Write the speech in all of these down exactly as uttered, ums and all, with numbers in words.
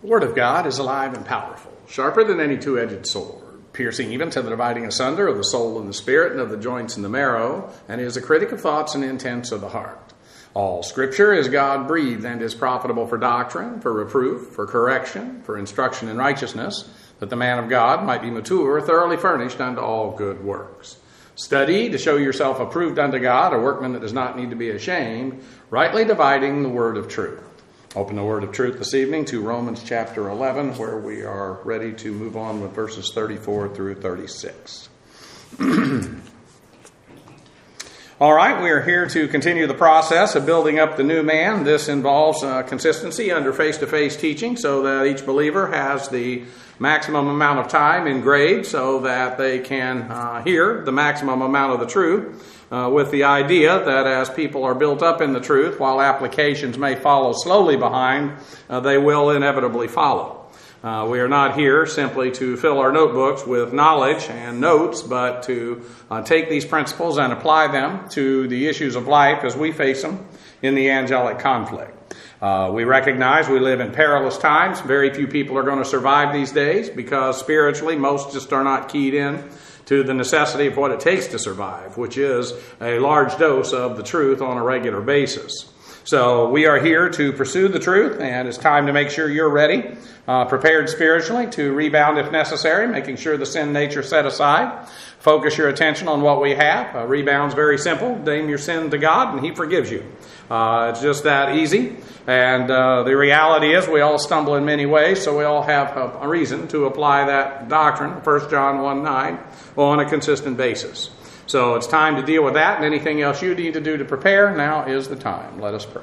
The Word of God is alive and powerful, sharper than any two-edged sword, piercing even to the dividing asunder of the soul and the spirit and of the joints and the marrow, and is a critic of thoughts and intents of the heart. All Scripture is God-breathed and is profitable for doctrine, for reproof, for correction, for instruction in righteousness, that the man of God might be mature, thoroughly furnished unto all good works. Study to show yourself approved unto God, a workman that does not need to be ashamed, rightly dividing the word of truth. Open the word of truth this evening to Romans chapter eleven, where we are ready to move on with verses thirty-four through thirty-six. All right, we are here to continue the process of building up the new man. This involves uh, consistency under face-to-face teaching so that each believer has the maximum amount of time in grade so that they can uh, hear the maximum amount of the truth, uh, with the idea that as people are built up in the truth, while applications may follow slowly behind, uh, they will inevitably follow. Uh, we are not here simply to fill our notebooks with knowledge and notes, but to uh, take these principles and apply them to the issues of life as we face them in the angelic conflict. Uh, we recognize we live in perilous times. Very few people are going to survive these days because spiritually most just are not keyed in to the necessity of what it takes to survive, which is a large dose of the truth on a regular basis. So we are here to pursue the truth, and it's time to make sure you're ready, uh, prepared spiritually to rebound if necessary, making sure the sin nature set aside. Focus your attention on what we have. Uh, rebound's very simple. Name your sin to God, and He forgives you. Uh, it's just that easy. And uh, the reality is we all stumble in many ways, so we all have a, a reason to apply that doctrine, First John one nine, on a consistent basis. So it's time to deal with that, and anything else you need to do to prepare, now is the time. Let us pray.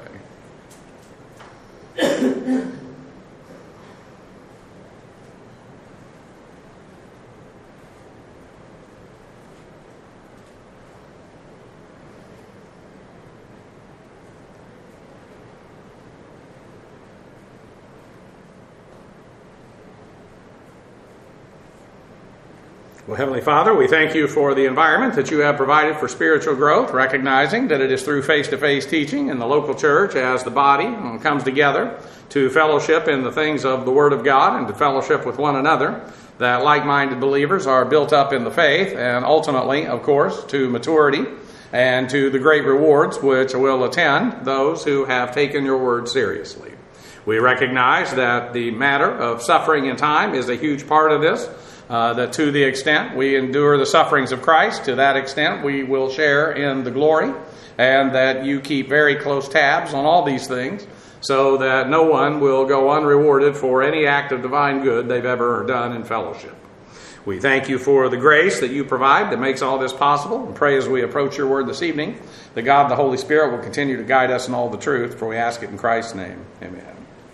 Well, Heavenly Father, we thank you for the environment that you have provided for spiritual growth, recognizing that it is through face-to-face teaching in the local church as the body comes together to fellowship in the things of the Word of God and to fellowship with one another, that like-minded believers are built up in the faith and ultimately, of course, to maturity and to the great rewards which will attend those who have taken your word seriously. We recognize that the matter of suffering in time is a huge part of this. Uh, that to the extent we endure the sufferings of Christ, to that extent we will share in the glory, and that you keep very close tabs on all these things so that no one will go unrewarded for any act of divine good they've ever done in fellowship. We thank you for the grace that you provide that makes all this possible, and pray as we approach your word this evening that God the Holy Spirit will continue to guide us in all the truth, for we ask it in Christ's name. Amen.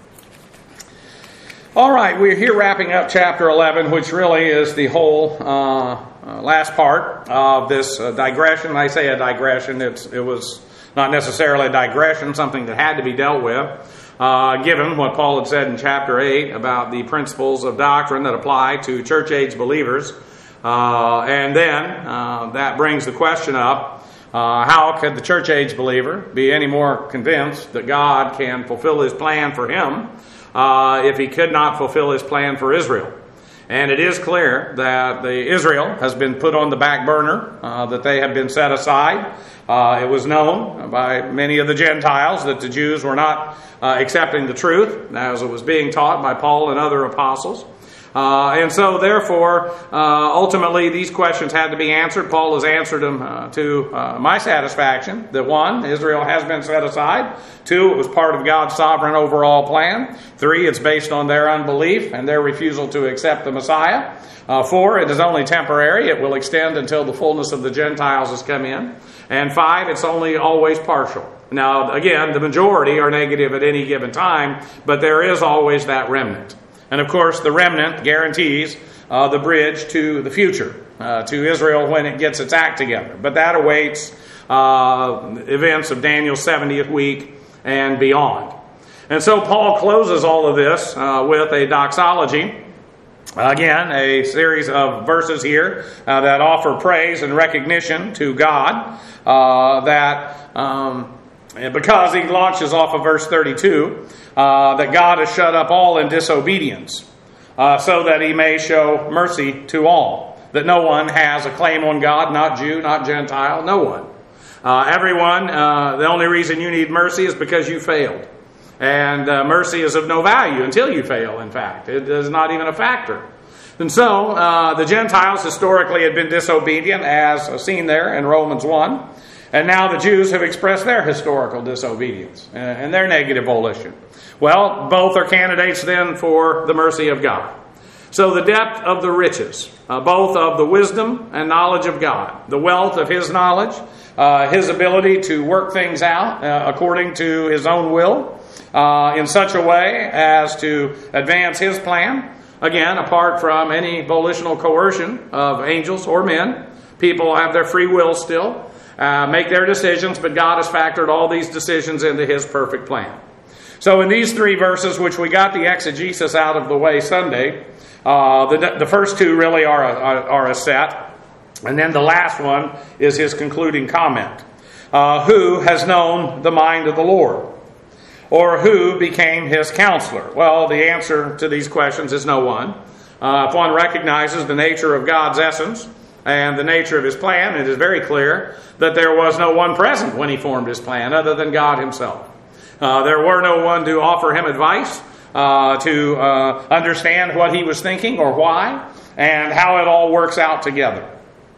All right, we're here wrapping up chapter eleven, which really is the whole uh, uh, last part of this uh, digression. I say a digression, it's, it was not necessarily a digression, something that had to be dealt with, uh, given what Paul had said in chapter eight about the principles of doctrine that apply to church-age believers. Uh, and then uh, that brings the question up, uh, how could the church-age believer be any more convinced that God can fulfill His plan for him Uh, if he could not fulfill his plan for Israel? And it is clear that the Israel has been put on the back burner, uh, that they have been set aside. Uh, it was known by many of the Gentiles that the Jews were not uh, accepting the truth as it was being taught by Paul and other apostles. Uh, and so, therefore, uh, ultimately, these questions had to be answered. Paul has answered them uh, to uh, my satisfaction. That one, Israel has been set aside. Two, it was part of God's sovereign overall plan. Three, it's based on their unbelief and their refusal to accept the Messiah. Uh, four, it is only temporary. It will extend until the fullness of the Gentiles has come in. And five, it's only always partial. Now, again, the majority are negative at any given time, but there is always that remnant. And of course, the remnant guarantees uh, the bridge to the future, uh, to Israel when it gets its act together. But that awaits uh, events of Daniel's seventieth week and beyond. And so Paul closes all of this uh, with a doxology. Again, a series of verses here uh, that offer praise and recognition to God, uh, that um, because he launches off of verse thirty-two, uh, that God has shut up all in disobedience, uh, so that he may show mercy to all. That no one has a claim on God, not Jew, not Gentile, no one. Uh, everyone, uh, the only reason you need mercy is because you failed. And uh, mercy is of no value until you fail, in fact. It is not even a factor. And so, uh, the Gentiles historically had been disobedient, as seen there in Romans one. And now the Jews have expressed their historical disobedience and their negative volition. Well, both are candidates then for the mercy of God. So the depth of the riches, uh, both of the wisdom and knowledge of God, the wealth of his knowledge, uh, his ability to work things out uh, according to his own will, uh, in such a way as to advance his plan, again, apart from any volitional coercion of angels or men. People have their free will still, uh, make their decisions, but God has factored all these decisions into his perfect plan. So in these three verses, which we got the exegesis out of the way Sunday, uh, the, the first two really are a, are a set, and then the last one is his concluding comment. Uh, who has known the mind of the Lord? Or who became his counselor? Well, the answer to these questions is no one. Uh, if one recognizes the nature of God's essence and the nature of his plan, it is very clear that there was no one present when he formed his plan other than God himself. Uh, there were no one to offer him advice, uh, to uh, understand what he was thinking or why, and how it all works out together.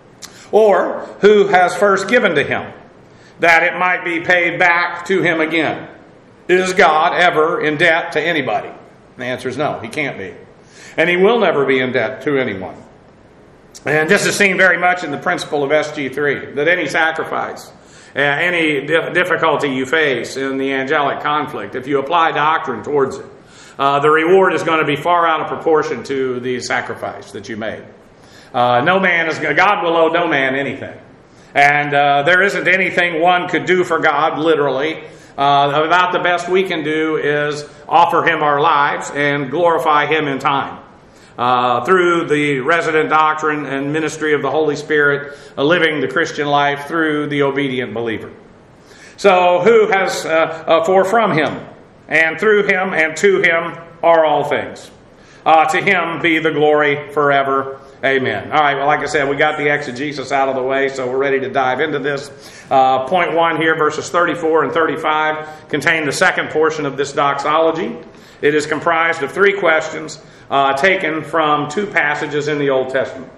Or who has first given to him, that it might be paid back to him again. Is God ever in debt to anybody? The answer is no, he can't be. And he will never be in debt to anyone. And this is seen very much in the principle of S G three, that any sacrifice, uh, any di- difficulty you face in the angelic conflict, if you apply doctrine towards it, uh, the reward is going to be far out of proportion to the sacrifice that you made. Uh, no man is God will owe no man anything. And uh, there isn't anything one could do for God, literally. Uh, about the best we can do is offer him our lives and glorify him in time. Uh, through the resident doctrine and ministry of the Holy Spirit, uh, living the Christian life through the obedient believer. So who has, uh, uh, for from him, and through him, and to him are all things. Uh, to him be the glory forever. Amen. All right, well, like I said, we got the exegesis out of the way, so we're ready to dive into this. Uh, point one here, verses thirty-four and thirty-five, contain the second portion of this doxology. It is comprised of three questions uh, taken from two passages in the Old Testament.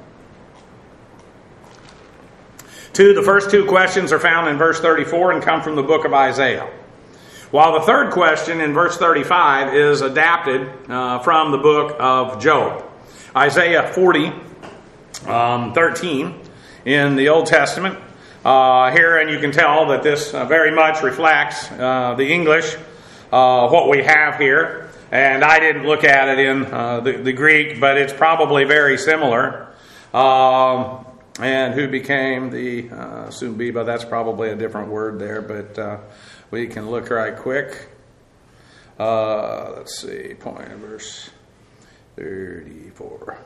Two, the first two questions are found in verse thirty-four and come from the book of Isaiah. While the third question in verse thirty-five is adapted uh, from the book of Job. Isaiah forty, um, thirteen in the Old Testament. Uh, here, and you can tell that this uh, very much reflects uh, the English, uh, what we have here. And I didn't look at it in uh, the, the Greek, but it's probably very similar. Um, and who became the uh, Sumbiba, that's probably a different word there, but uh, we can look right quick. Uh, let's see, point in verse thirty-four.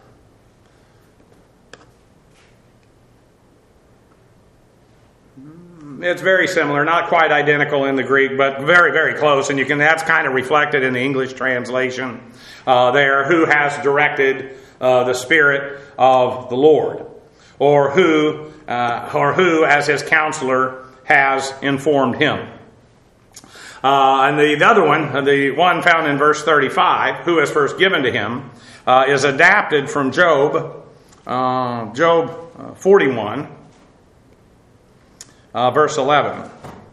It's very similar, not quite identical in the Greek, but very, very close. And you can that's kind of reflected in the English translation uh, there. Who has directed uh, the Spirit of the Lord, or who, uh, or who, as his counselor, has informed him. Uh, and the, the other one, the one found in verse thirty-five, who has first given to him, uh, is adapted from Job, uh, Job uh, forty-one. Uh, verse eleven.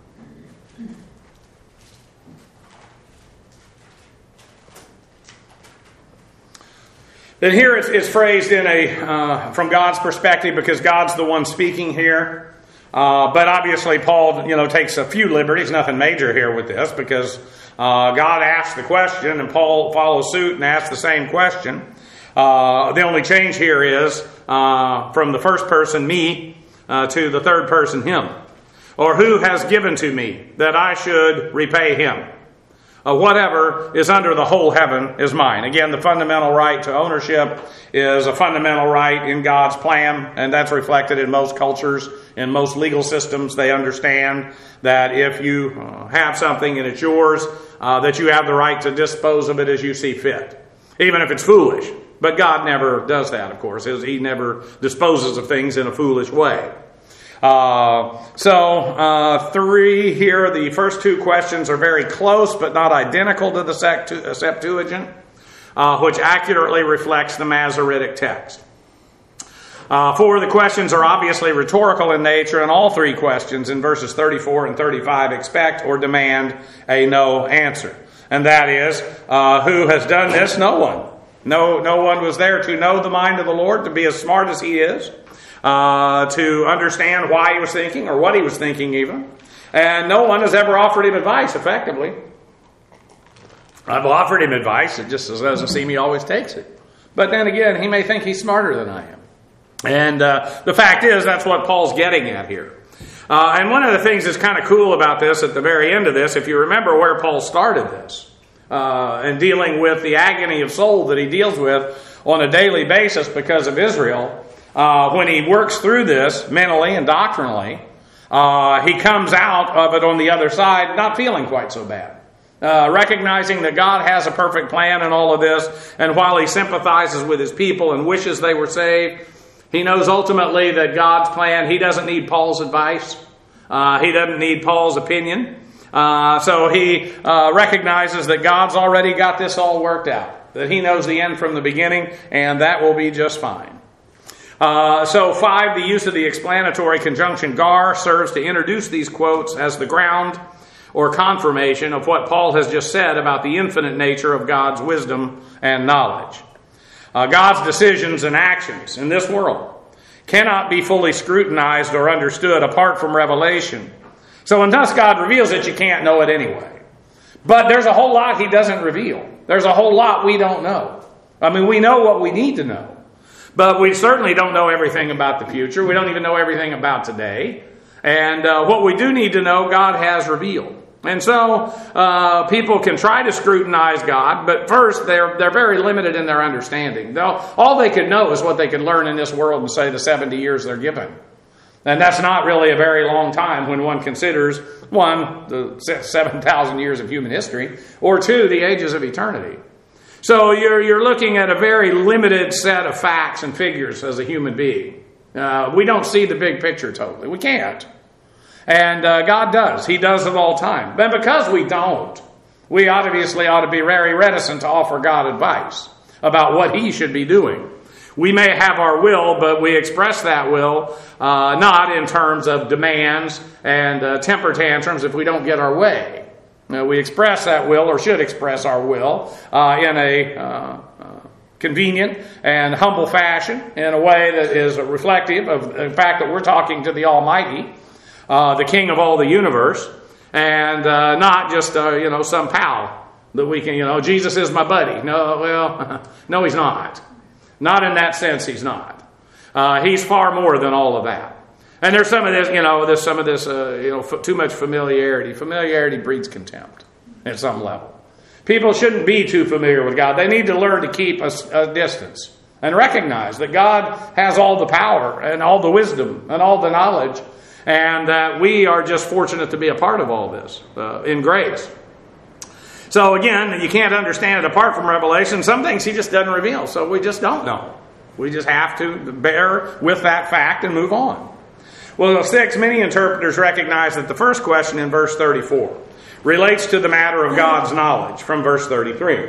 Then here it's, it's phrased in a uh, from God's perspective, because God's the one speaking here. Uh, but obviously Paul, you know, takes a few liberties, nothing major here with this, because uh, God asks the question and Paul follows suit and asks the same question. Uh, the only change here is uh, from the first person, me, uh, to the third person, him. Or who has given to me that I should repay him? Uh, whatever is under the whole heaven is mine. Again, the fundamental right to ownership is a fundamental right in God's plan, and that's reflected in most cultures, in most legal systems. They understand that if you uh, have something and it's yours, uh, that you have the right to dispose of it as you see fit, even if it's foolish. But God never does that, of course. He never disposes of things in a foolish way. Uh, so, uh, three here, the first two questions are very close, but not identical to the Septuagint, uh, which accurately reflects the Masoretic text. Uh, four of the questions are obviously rhetorical in nature, and all three questions in verses thirty-four and thirty-five expect or demand a no answer. And that is, uh, who has done this? No one. No, no one was there to know the mind of the Lord, to be as smart as he is. Uh, to understand why he was thinking, or what he was thinking even. And no one has ever offered him advice, effectively. I've offered him advice, it just doesn't seem he always takes it. But then again, he may think he's smarter than I am. And uh, the fact is, that's what Paul's getting at here. Uh, and one of the things that's kind of cool about this, at the very end of this, if you remember where Paul started this, uh, and dealing with the agony of soul that he deals with on a daily basis because of Israel, Uh, when he works through this mentally and doctrinally, uh, he comes out of it on the other side not feeling quite so bad. Uh, recognizing that God has a perfect plan in all of this, and while he sympathizes with his people and wishes they were saved, he knows ultimately that God's plan, he doesn't need Paul's advice. Uh, he doesn't need Paul's opinion. Uh, so he uh, recognizes that God's already got this all worked out, that he knows the end from the beginning, and that will be just fine. Uh, so five, the use of the explanatory conjunction gar serves to introduce these quotes as the ground or confirmation of what Paul has just said about the infinite nature of God's wisdom and knowledge. Uh, God's decisions and actions in this world cannot be fully scrutinized or understood apart from revelation. So unless God reveals it, you can't know it anyway. But there's a whole lot he doesn't reveal. There's a whole lot we don't know. I mean, we know what we need to know. But we certainly don't know everything about the future. We don't even know everything about today. And uh, what we do need to know, God has revealed. And so uh, people can try to scrutinize God, but first they're they're very limited in their understanding. They'll, all they can know is what they can learn in this world in, say, the seventy years they're given. And that's not really a very long time when one considers, one, the seven thousand years of human history, or two, the ages of eternity. So you're you're looking at a very limited set of facts and figures as a human being. Uh, we don't see the big picture totally. We can't. And uh, God does. He does it all the time. But because we don't, we obviously ought to be very reticent to offer God advice about what he should be doing. We may have our will, but we express that will uh, not in terms of demands and uh, temper tantrums if we don't get our way. Now, we express that will, or should express our will, uh, in a uh, uh, convenient and humble fashion, in a way that is reflective of the fact that we're talking to the Almighty, uh, the King of all the universe, and uh, not just uh, you know some pal that we can, you know, Jesus is my buddy. No, well, no, he's not. Not in that sense, he's not. Uh, he's far more than all of that. And there's some of this, you know, there's some of this, uh, you know, f- too much familiarity. Familiarity breeds contempt at some level. People shouldn't be too familiar with God. They need to learn to keep a, a distance and recognize that God has all the power and all the wisdom and all the knowledge, and that we are just fortunate to be a part of all this uh, in grace. So again, you can't understand it apart from revelation. Some things he just doesn't reveal, so we just don't know. We just have to bear with that fact and move on. Well, six, many interpreters recognize that the first question in verse thirty-four relates to the matter of God's knowledge from verse thirty-three.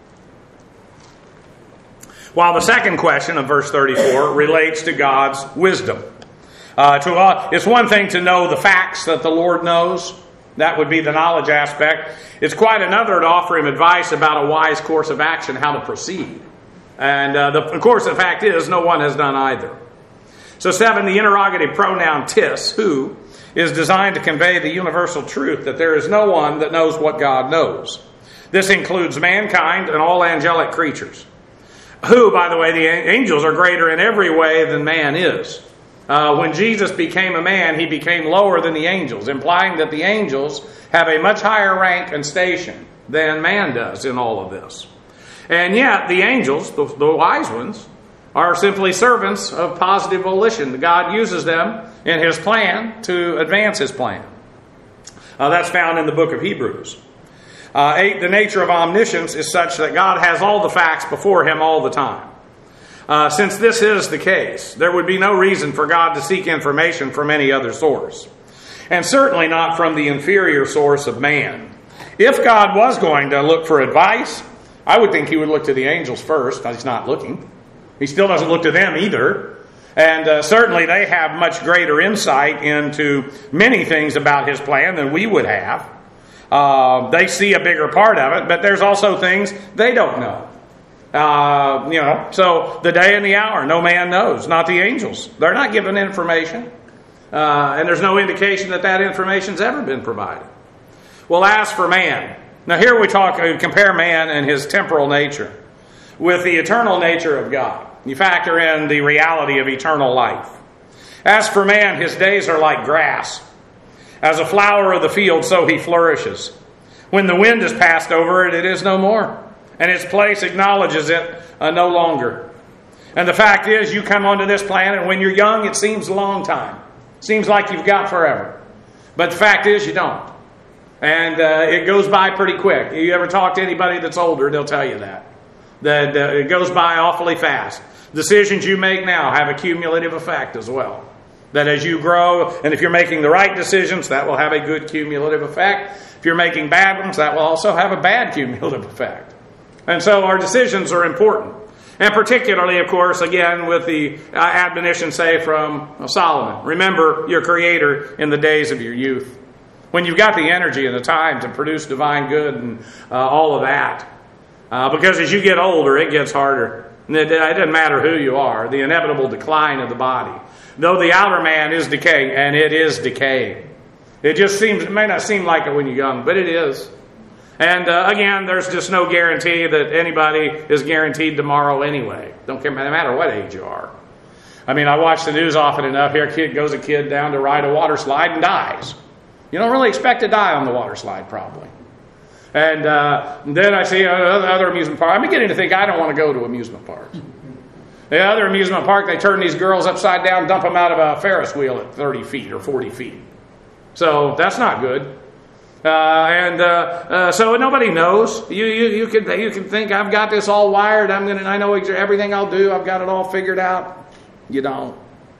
While the second question of verse thirty-four relates to God's wisdom. Uh, to, uh, it's one thing to know the facts that the Lord knows. That would be the knowledge aspect. It's quite another to offer him advice about a wise course of action, how to proceed. And uh, the, of course, the fact is, no one has done either. So seven, the interrogative pronoun tis, who, is designed to convey the universal truth that there is no one that knows what God knows. This includes mankind and all angelic creatures. Who, by the way, the angels are greater in every way than man is. Uh, when Jesus became a man, he became lower than the angels, implying that the angels have a much higher rank and station than man does in all of this. And yet, the angels, the, the wise ones, are simply servants of positive volition. God uses them in His plan to advance His plan. Uh, that's found in the book of Hebrews. Uh, eight, the nature of omniscience is such that God has all the facts before Him all the time. Uh, since this is the case, there would be no reason for God to seek information from any other source. And certainly not from the inferior source of man. If God was going to look for advice, I would think He would look to the angels first. He's not looking. He still doesn't look to them either. And uh, certainly they have much greater insight into many things about His plan than we would have. Uh, they see a bigger part of it, but there's also things they don't know. Uh, you know, so the day and the hour, no man knows, not the angels. They're not given information. Uh, and there's no indication that that information's ever been provided. Well, as for man, now here we talk, uh, compare man and his temporal nature with the eternal nature of God. You factor in the reality of eternal life. As for man, his days are like grass. As a flower of the field, so he flourishes. When the wind has passed over it, it is no more, and its place acknowledges it uh, no longer. And the fact is, you come onto this planet, and when you're young, it seems a long time. Seems like you've got forever. But the fact is, you don't. And uh, it goes by pretty quick. You ever talk to anybody that's older, they'll tell you that. That uh, it goes by awfully fast. Decisions you make now have a cumulative effect as well. That as you grow, and if you're making the right decisions, that will have a good cumulative effect. If you're making bad ones, that will also have a bad cumulative effect. And so our decisions are important. And particularly, of course, again, with the uh, admonition, say, from Solomon. Remember your Creator in the days of your youth. When you've got the energy and the time to produce divine good and uh, all of that. Uh, because as you get older, it gets harder. It doesn't matter who you are. The inevitable decline of the body. Though the outer man is decaying, and it is decaying. It just seems, it may not seem like it when you're young, but it is. And uh, again, there's just no guarantee that anybody is guaranteed tomorrow anyway. Don't care, no matter what age you are. I mean, I watch the news often enough. Here a kid goes a kid down to ride a water slide and dies. You don't really expect to die on the water slide, probably. And uh, then I see other amusement parks. I'm beginning to think I don't want to go to amusement parks. The other amusement park, they turn these girls upside down, dump them out of a Ferris wheel at thirty feet or forty feet. So that's not good. Uh, and uh, uh, so nobody knows. You you you can you can think I've got this all wired. I'm gonna I know everything I'll do. I've got it all figured out. You don't.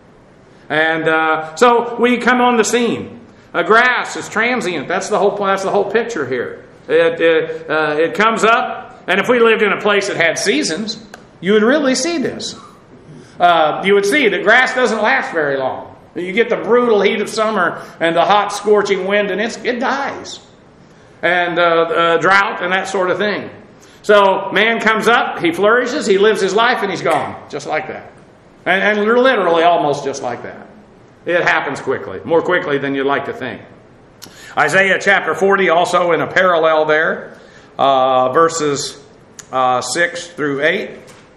And uh, so we come on the scene. A grass is transient. That's the whole that's the whole picture here. It it, uh, it comes up, and if we lived in a place that had seasons, you would really see this. Uh, you would see that grass doesn't last very long. You get the brutal heat of summer and the hot, scorching wind, and it's, it dies. And uh, uh, drought and that sort of thing. So man comes up, he flourishes, he lives his life, and he's gone. Just like that. And, and literally almost just like that. It happens quickly. More quickly than you'd like to think. Isaiah chapter forty, also in a parallel there. Uh, verses uh, six through eight.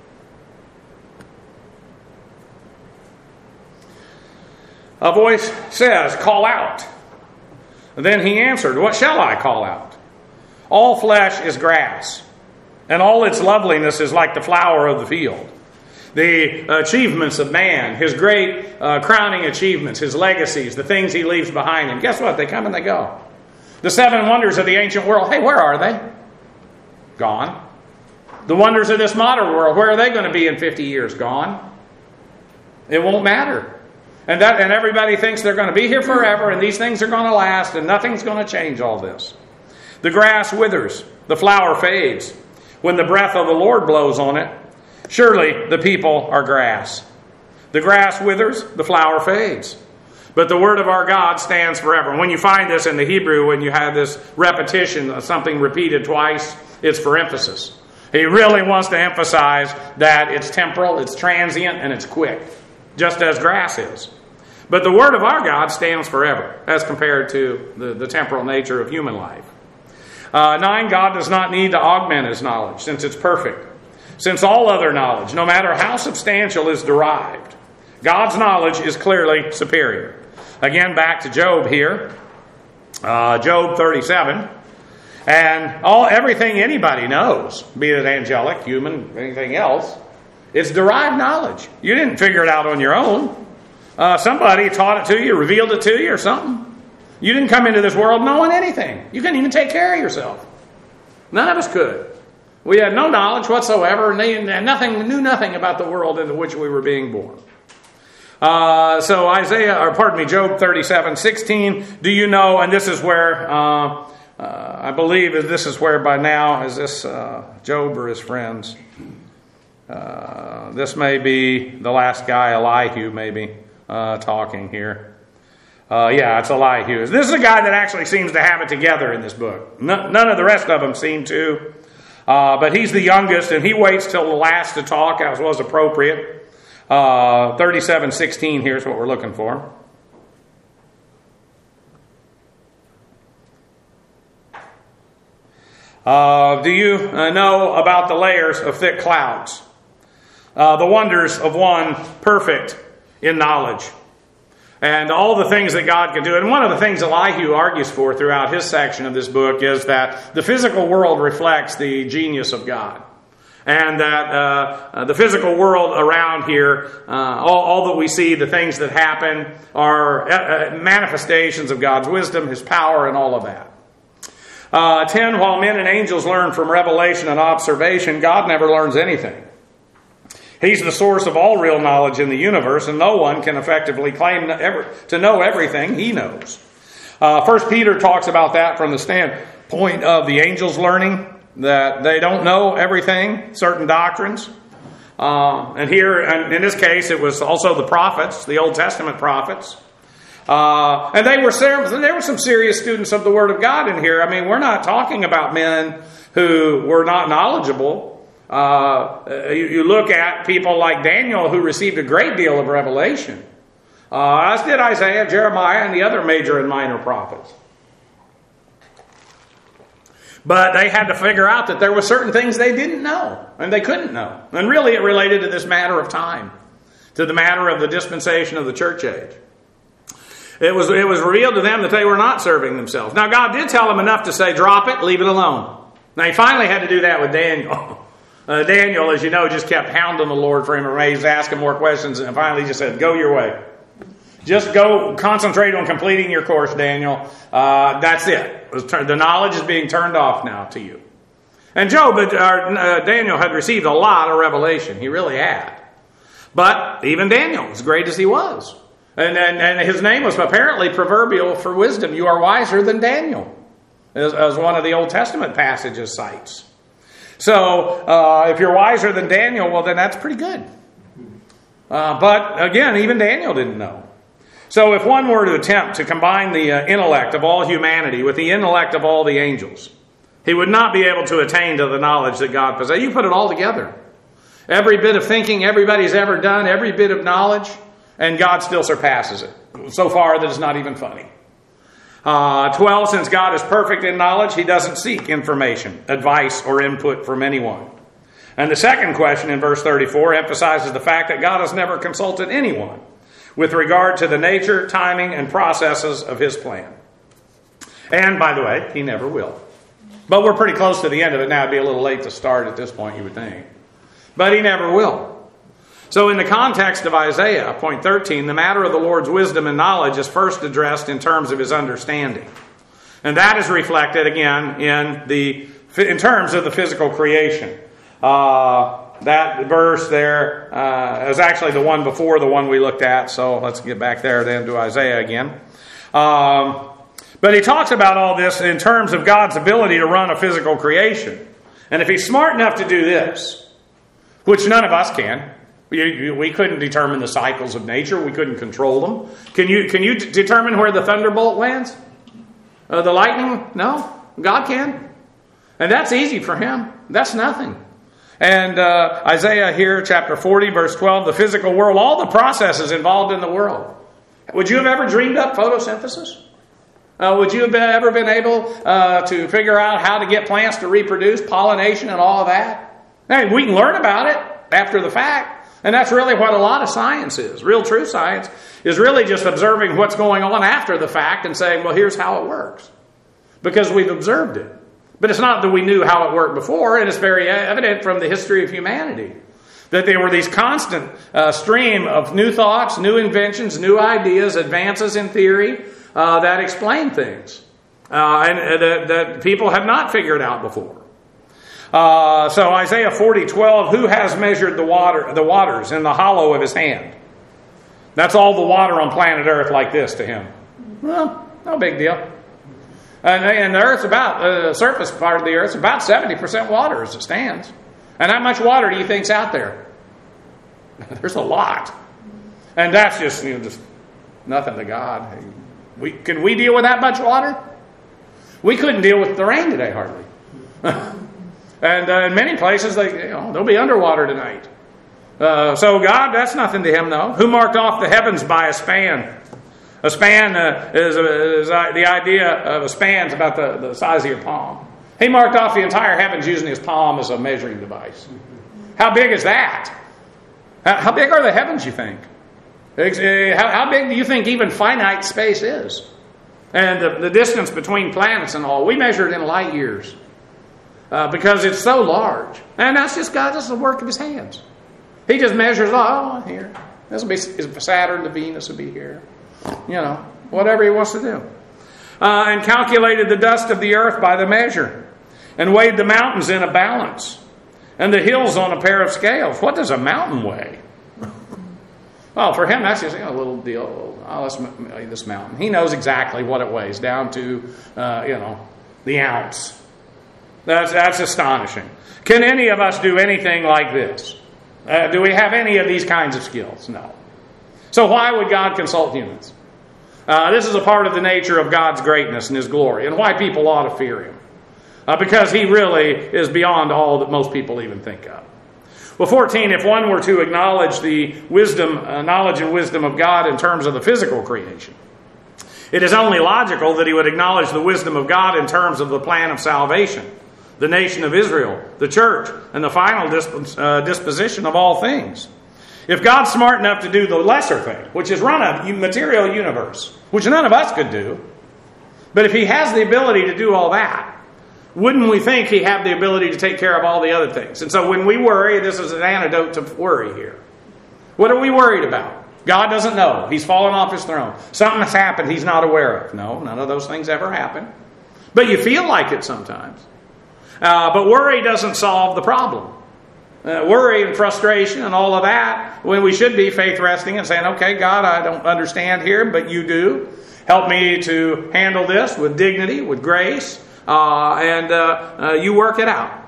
A voice says, "Call out." Then he answered, "What shall I call out? All flesh is grass, and all its loveliness is like the flower of the field." The achievements of man, his great uh, crowning achievements, his legacies, the things he leaves behind him, guess what? They come and they go. The seven wonders of the ancient world, hey, where are they? Gone. The wonders of this modern world, where are they going to be in fifty years? Gone. It won't matter. And that, and everybody thinks they're going to be here forever, and these things are going to last, and nothing's going to change all this. The grass withers, the flower fades. When the breath of the Lord blows on it, surely the people are grass. The grass withers, the flower fades. But the word of our God stands forever. And when you find this in the Hebrew, when you have this repetition of something repeated twice, it's for emphasis. He really wants to emphasize that it's temporal, it's transient, and it's quick. Just as grass is. But the word of our God stands forever, as compared to the, the temporal nature of human life. Uh, nine, God does not need to augment his knowledge, since it's perfect. Since all other knowledge, no matter how substantial, is derived, God's knowledge is clearly superior. Again, back to Job here. Uh, Job thirty-seven. And all everything anybody knows, be it angelic, human, anything else, it's derived knowledge. You didn't figure it out on your own. Uh, somebody taught it to you, revealed it to you or something. You didn't come into this world knowing anything. You couldn't even take care of yourself. None of us could. We had no knowledge whatsoever, and nothing, knew nothing about the world into which we were being born. Uh, so Isaiah, or pardon me, Job thirty-seven sixteen. Do you know? And this is where uh, uh, I believe this is where by now is this uh, Job or his friends. Uh, this may be the last guy, Elihu, maybe uh, talking here. Uh, yeah, it's Elihu. This is a guy that actually seems to have it together in this book. No, none of the rest of them seem to. Uh, but he's the youngest, and he waits till the last to talk, as was appropriate. Uh, thirty-seven sixteen, here's what we're looking for. Uh, do you uh, know about the layers of thick clouds? Uh, the wonders of one perfect in knowledge. And all the things that God can do. And one of the things Elihu argues for throughout his section of this book is that the physical world reflects the genius of God. And that uh, uh, the physical world around here, uh, all, all that we see, the things that happen, are uh, manifestations of God's wisdom, His power, and all of that. Uh, ten, while men and angels learn from revelation and observation, God never learns anything. He's the source of all real knowledge in the universe, and no one can effectively claim to know everything He knows. Uh, First Peter talks about that from the standpoint of the angels learning, that they don't know everything, certain doctrines. Uh, and here, and in this case, it was also the prophets, the Old Testament prophets. Uh, and they were there were some serious students of the Word of God in here. I mean, we're not talking about men who were not knowledgeable. Uh, you, you look at people like Daniel, who received a great deal of revelation, uh, as did Isaiah, Jeremiah, and the other major and minor prophets. But they had to figure out that there were certain things they didn't know, and they couldn't know. And really it related to this matter of time, to the matter of the dispensation of the church age. It was, it was revealed to them that they were not serving themselves. Now God did tell them enough to say, drop it, leave it alone. Now He finally had to do that with Daniel. Uh, Daniel, as you know, just kept hounding the Lord for information, asking more questions, and finally just said, go your way. Just go concentrate on completing your course, Daniel. Uh, that's it. The knowledge is being turned off now to you. And Job, uh, Daniel had received a lot of revelation. He really had. But even Daniel, as great as he was, and, and, and his name was apparently proverbial for wisdom. You are wiser than Daniel, as, as one of the Old Testament passages cites. So, uh, if you're wiser than Daniel, well, then that's pretty good. Uh, but again, even Daniel didn't know. So if one were to attempt to combine the uh, intellect of all humanity with the intellect of all the angels, he would not be able to attain to the knowledge that God possesses. You put it all together. Every bit of thinking everybody's ever done, every bit of knowledge, and God still surpasses it. So far that it's not even funny. Uh, twelve, since God is perfect in knowledge, He doesn't seek information, advice, or input from anyone. And the second question in verse thirty-four emphasizes the fact that God has never consulted anyone with regard to the nature, timing, and processes of His plan. And, by the way, He never will. But we're pretty close to the end of it now. It'd be a little late to start at this point, you would think. But He never will. So in the context of Isaiah, point thirteen, the matter of the Lord's wisdom and knowledge is first addressed in terms of His understanding. And that is reflected, again, in the in terms of the physical creation. Uh... That verse there uh, is actually the one before the one we looked at. So let's get back there then to Isaiah again. Um, but he talks about all this in terms of God's ability to run a physical creation. And if He's smart enough to do this, which none of us can, we, we couldn't determine the cycles of nature. We couldn't control them. Can you, can you d- determine where the thunderbolt lands? Uh, the lightning? No. God can. And that's easy for Him. That's nothing. And uh, Isaiah here, chapter forty, verse twelve, the physical world, all the processes involved in the world. Would you have ever dreamed up photosynthesis? Uh, would you have been, ever been able uh, to figure out how to get plants to reproduce, pollination, and all of that? Hey, we can learn about it after the fact. And that's really what a lot of science is. Real true science is really just observing what's going on after the fact and saying, well, here's how it works. Because we've observed it. But it's not that we knew how it worked before, and it's very evident from the history of humanity that there were these constant uh, stream of new thoughts, new inventions, new ideas, advances in theory uh, that explain things uh, and uh, that, that people have not figured out before. Uh, so Isaiah forty twelve, who has measured the water, the waters in the hollow of his hand? That's all the water on planet Earth like this to him. Well, no big deal. And, and the Earth's about, the uh, surface part of the Earth's about seventy percent water as it stands. And how much water do you think's out there? There's a lot. And that's just, you know, just nothing to God. We, could we deal with that much water? We couldn't deal with the rain today, hardly. And uh, in many places, they, you know, they'll be underwater tonight. Uh, so God, that's nothing to him, though. Who marked off the heavens by a span? A span uh, is, a, is a, the idea of a span is about the, the size of your palm. He marked off the entire heavens using his palm as a measuring device. How big is that? How, how big are the heavens, you think? How, how big do you think even finite space is? And the, the distance between planets and all. We measure it in light years. Uh, because it's so large. And that's just God, that's the work of his hands. He just measures, oh, here. This will be Saturn, the Venus will be here. You know, whatever he wants to do. Uh, and calculated the dust of the earth by the measure. And weighed the mountains in a balance. And the hills on a pair of scales. What does a mountain weigh? Well, for him, that's just you know, a little deal. Oh, let's weigh this mountain. He knows exactly what it weighs, down to, uh, you know, the ounce. That's, that's astonishing. Can any of us do anything like this? Uh, do we have any of these kinds of skills? No. So why would God consult humans? Uh, this is a part of the nature of God's greatness and his glory, and why people ought to fear him. Uh, because he really is beyond all that most people even think of. Well, fourteen, if one were to acknowledge the wisdom, uh, knowledge and wisdom of God in terms of the physical creation, it is only logical that he would acknowledge the wisdom of God in terms of the plan of salvation, the nation of Israel, the church, and the final disp- uh, disposition of all things. If God's smart enough to do the lesser thing, which is run a material universe, which none of us could do, but if he has the ability to do all that, wouldn't we think he had the ability to take care of all the other things? And so when we worry, this is an antidote to worry here. What are we worried about? God doesn't know. He's fallen off his throne. Something has happened he's not aware of. No, none of those things ever happen. But you feel like it sometimes. Uh, but worry doesn't solve the problem. Uh, worry and frustration and all of that, when we should be faith resting and saying, okay, God, I don't understand here, but you do. Help me to handle this with dignity, with grace, uh, and uh, uh, you work it out.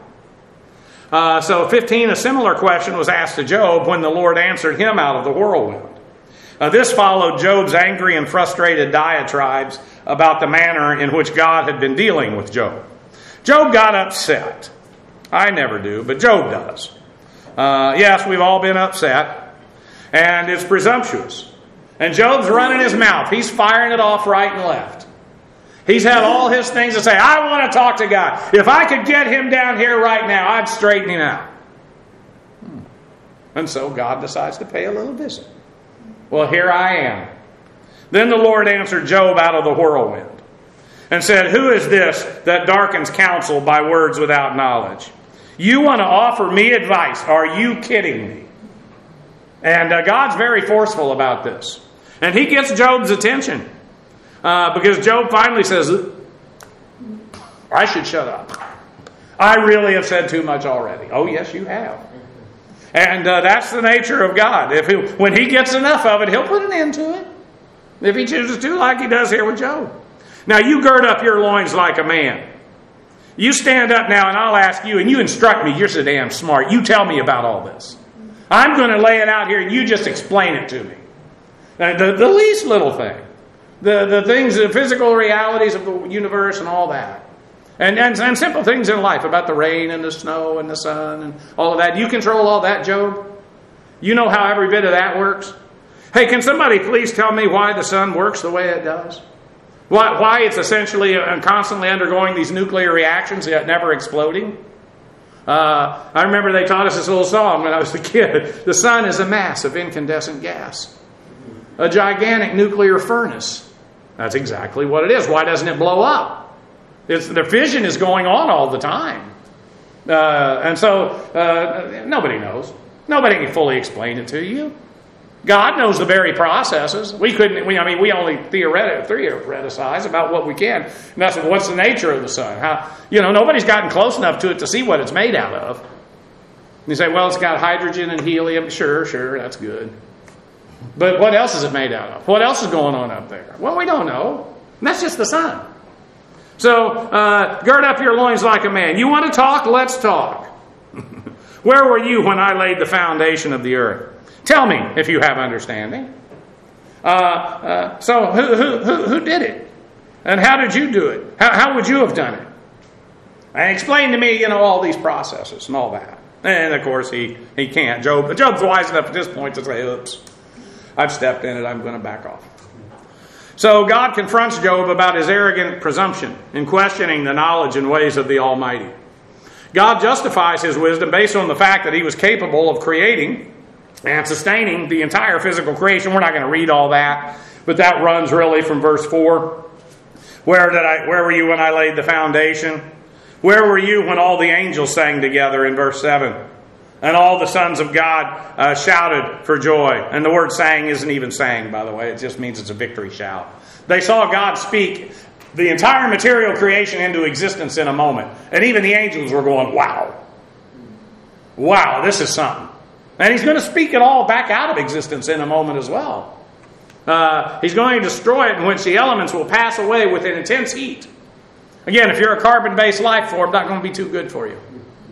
Uh, so fifteen, a similar question was asked to Job when the Lord answered him out of the whirlwind. Uh, this followed Job's angry and frustrated diatribes about the manner in which God had been dealing with Job. Job got upset. I never do, but Job does. Uh, yes, we've all been upset. And it's presumptuous. And Job's running his mouth. He's firing it off right and left. He's had all his things to say. I want to talk to God. If I could get him down here right now, I'd straighten him out. Hmm. And so God decides to pay a little visit. Well, here I am. Then the Lord answered Job out of the whirlwind and said, who is this that darkens counsel by words without knowledge? You want to offer me advice? Are you kidding me? And uh, God's very forceful about this. And he gets Job's attention. Uh, because Job finally says, I should shut up. I really have said too much already. Oh, yes, you have. And uh, that's the nature of God. If he, when he gets enough of it, he'll put an end to it. If he chooses to, like he does here with Job. Now, you gird up your loins like a man. You stand up now and I'll ask you, and you instruct me. You're so damn smart. You tell me about all this. I'm going to lay it out here and you just explain it to me. Uh, the, the least little thing. The, the things, the physical realities of the universe and all that. And, and, and simple things in life about the rain and the snow and the sun and all of that. You control all that, Job? You know how every bit of that works? Hey, can somebody please tell me why the sun works the way it does? Why, why it's essentially and constantly undergoing these nuclear reactions yet never exploding? Uh, I remember they taught us this little song when I was a kid. The sun is a mass of incandescent gas. A gigantic nuclear furnace. That's exactly what it is. Why doesn't it blow up? It's, their vision is going on all the time. Uh, and so uh, nobody knows. Nobody can fully explain it to you. God knows the very processes. We couldn't, we, I mean, we only theoretic, theoreticize about what we can. And that's what's the nature of the sun. How, you know, nobody's gotten close enough to it to see what it's made out of. You say, well, it's got hydrogen and helium. Sure, sure, that's good. But what else is it made out of? What else is going on up there? Well, we don't know. And that's just the sun. So, uh, gird up your loins like a man. You want to talk? Let's talk. Where were you when I laid the foundation of the earth? Tell me if you have understanding. Uh, uh, so, who, who, who, who did it? And how did you do it? How, how would you have done it? And explain to me, you know, all these processes and all that. And, of course, he, he can't. Job, Job's wise enough at this point to say, oops, I've stepped in it. I'm going to back off. So God confronts Job about his arrogant presumption in questioning the knowledge and ways of the Almighty. God justifies his wisdom based on the fact that he was capable of creating and sustaining the entire physical creation. We're not going to read all that, but that runs really from verse four. Where did I? Where were you when I laid the foundation? Where were you when all the angels sang together in verse seven? And all the sons of God uh, shouted for joy. And the word sang isn't even sang, by the way. It just means it's a victory shout. They saw God speak the entire material creation into existence in a moment. And even the angels were going, wow. Wow, this is something. And he's going to speak it all back out of existence in a moment as well. Uh, he's going to destroy it in which the elements will pass away with an intense heat. Again, if you're a carbon-based life form, not going to be too good for you.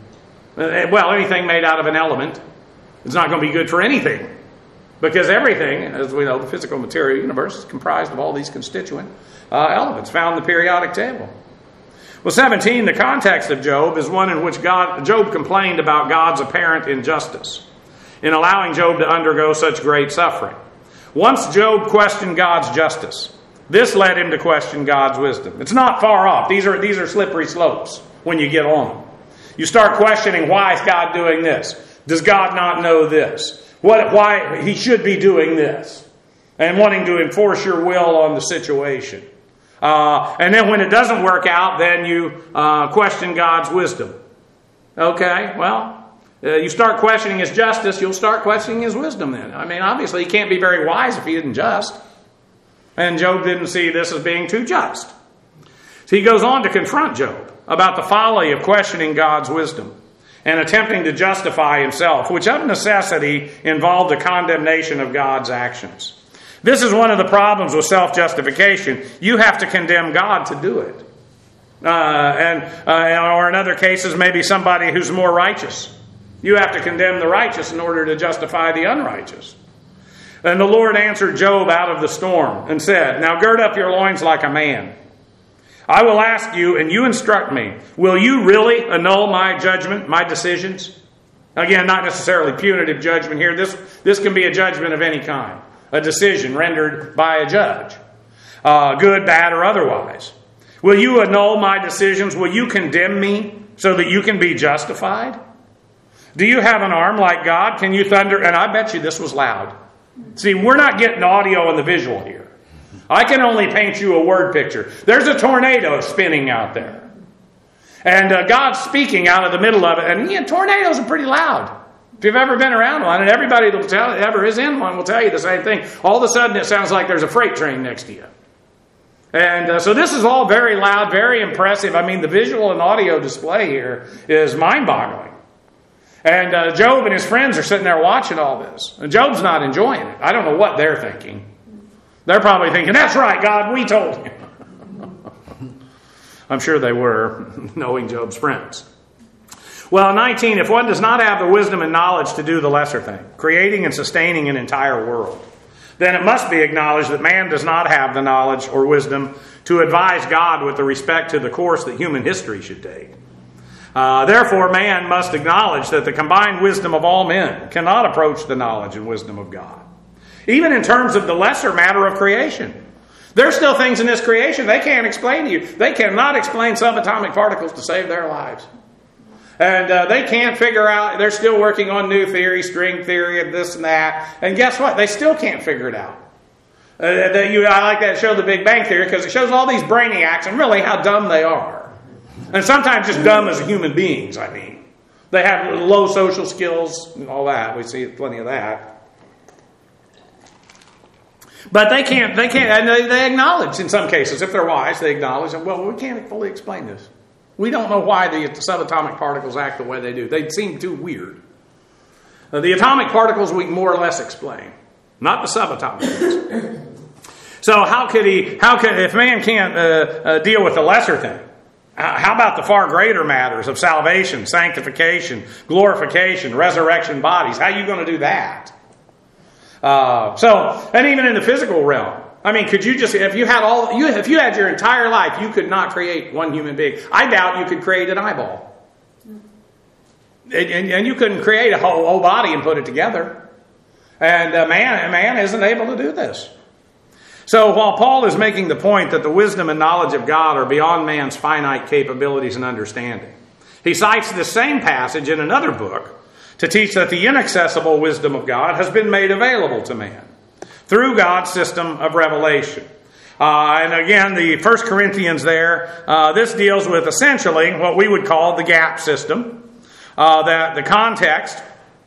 Well, anything made out of an element is not going to be good for anything. Because everything, as we know, the physical material universe is comprised of all these constituent uh, elements found in the periodic table. Well, seventeen, the context of Job is one in which God, Job complained about God's apparent injustice in allowing Job to undergo such great suffering. Once Job questioned God's justice, this led him to question God's wisdom. It's not far off. These are, these are slippery slopes when you get on them. You start questioning, why is God doing this? Does God not know this? What, why he should be doing this? And wanting to enforce your will on the situation. Uh, and then when it doesn't work out, then you uh, question God's wisdom. Okay, well, uh, you start questioning his justice, you'll start questioning his wisdom then. I mean, obviously he can't be very wise if he isn't just. And Job didn't see this as being too just. So he goes on to confront Job about the folly of questioning God's wisdom and attempting to justify himself, which of necessity involved the condemnation of God's actions. This is one of the problems with self-justification. You have to condemn God to do it. Uh, and uh, or in other cases, maybe somebody who's more righteous. You have to condemn the righteous in order to justify the unrighteous. And the Lord answered Job out of the storm and said, now gird up your loins like a man. I will ask you, and you instruct me. Will you really annul my judgment, my decisions? Again, not necessarily punitive judgment here. This, this can be a judgment of any kind. A decision rendered by a judge. Uh, good, bad, or otherwise. Will you annul my decisions? Will you condemn me so that you can be justified? Do you have an arm like God? Can you thunder? And I bet you this was loud. See, we're not getting audio and the visual here. I can only paint you a word picture. There's a tornado spinning out there. And uh, God's speaking out of the middle of it. And yeah, tornadoes are pretty loud. If you've ever been around one, and everybody that will tell, ever is in one will tell you the same thing. All of a sudden it sounds like there's a freight train next to you. And uh, so this is all very loud, very impressive. I mean, the visual and audio display here is mind-boggling. And uh, Job and his friends are sitting there watching all this. And Job's not enjoying it. I don't know what they're thinking. They're probably thinking, that's right, God, we told him. I'm sure they were, knowing Job's friends. Well, nineteen, if one does not have the wisdom and knowledge to do the lesser thing, creating and sustaining an entire world, then it must be acknowledged that man does not have the knowledge or wisdom to advise God with respect to the course that human history should take. Uh, therefore, man must acknowledge that the combined wisdom of all men cannot approach the knowledge and wisdom of God. Even in terms of the lesser matter of creation. There's still things in this creation they can't explain to you. They cannot explain subatomic particles to save their lives. And uh, they can't figure out, they're still working on new theory, string theory, and this and that. And guess what? They still can't figure it out. Uh, they, you, I like that show, The Big Bang Theory, because it shows all these brainiacs and really how dumb they are. And sometimes just dumb as human beings, I mean. They have low social skills and all that. We see plenty of that. But they can't, they can't, and they, they acknowledge in some cases, if they're wise, they acknowledge that, well, we can't fully explain this. We don't know why the subatomic particles act the way they do. They seem too weird. Uh, the atomic particles we can more or less explain, not the subatomic ones. So how could he, how could, if man can't uh, uh, deal with the lesser thing, uh, how about the far greater matters of salvation, sanctification, glorification, resurrection bodies? How are you going to do that? Uh, so, and even in the physical realm, I mean, could you just, if you had all, you, if you had your entire life, you could not create one human being. I doubt you could create an eyeball. And, and, and you couldn't create a whole, whole body and put it together. And a man, a man isn't able to do this. So while Paul is making the point that the wisdom and knowledge of God are beyond man's finite capabilities and understanding, he cites this same passage in another book to teach that the inaccessible wisdom of God has been made available to man through God's system of revelation. Uh, and again, the First Corinthians there, uh, this deals with essentially what we would call the gap system. Uh, that the context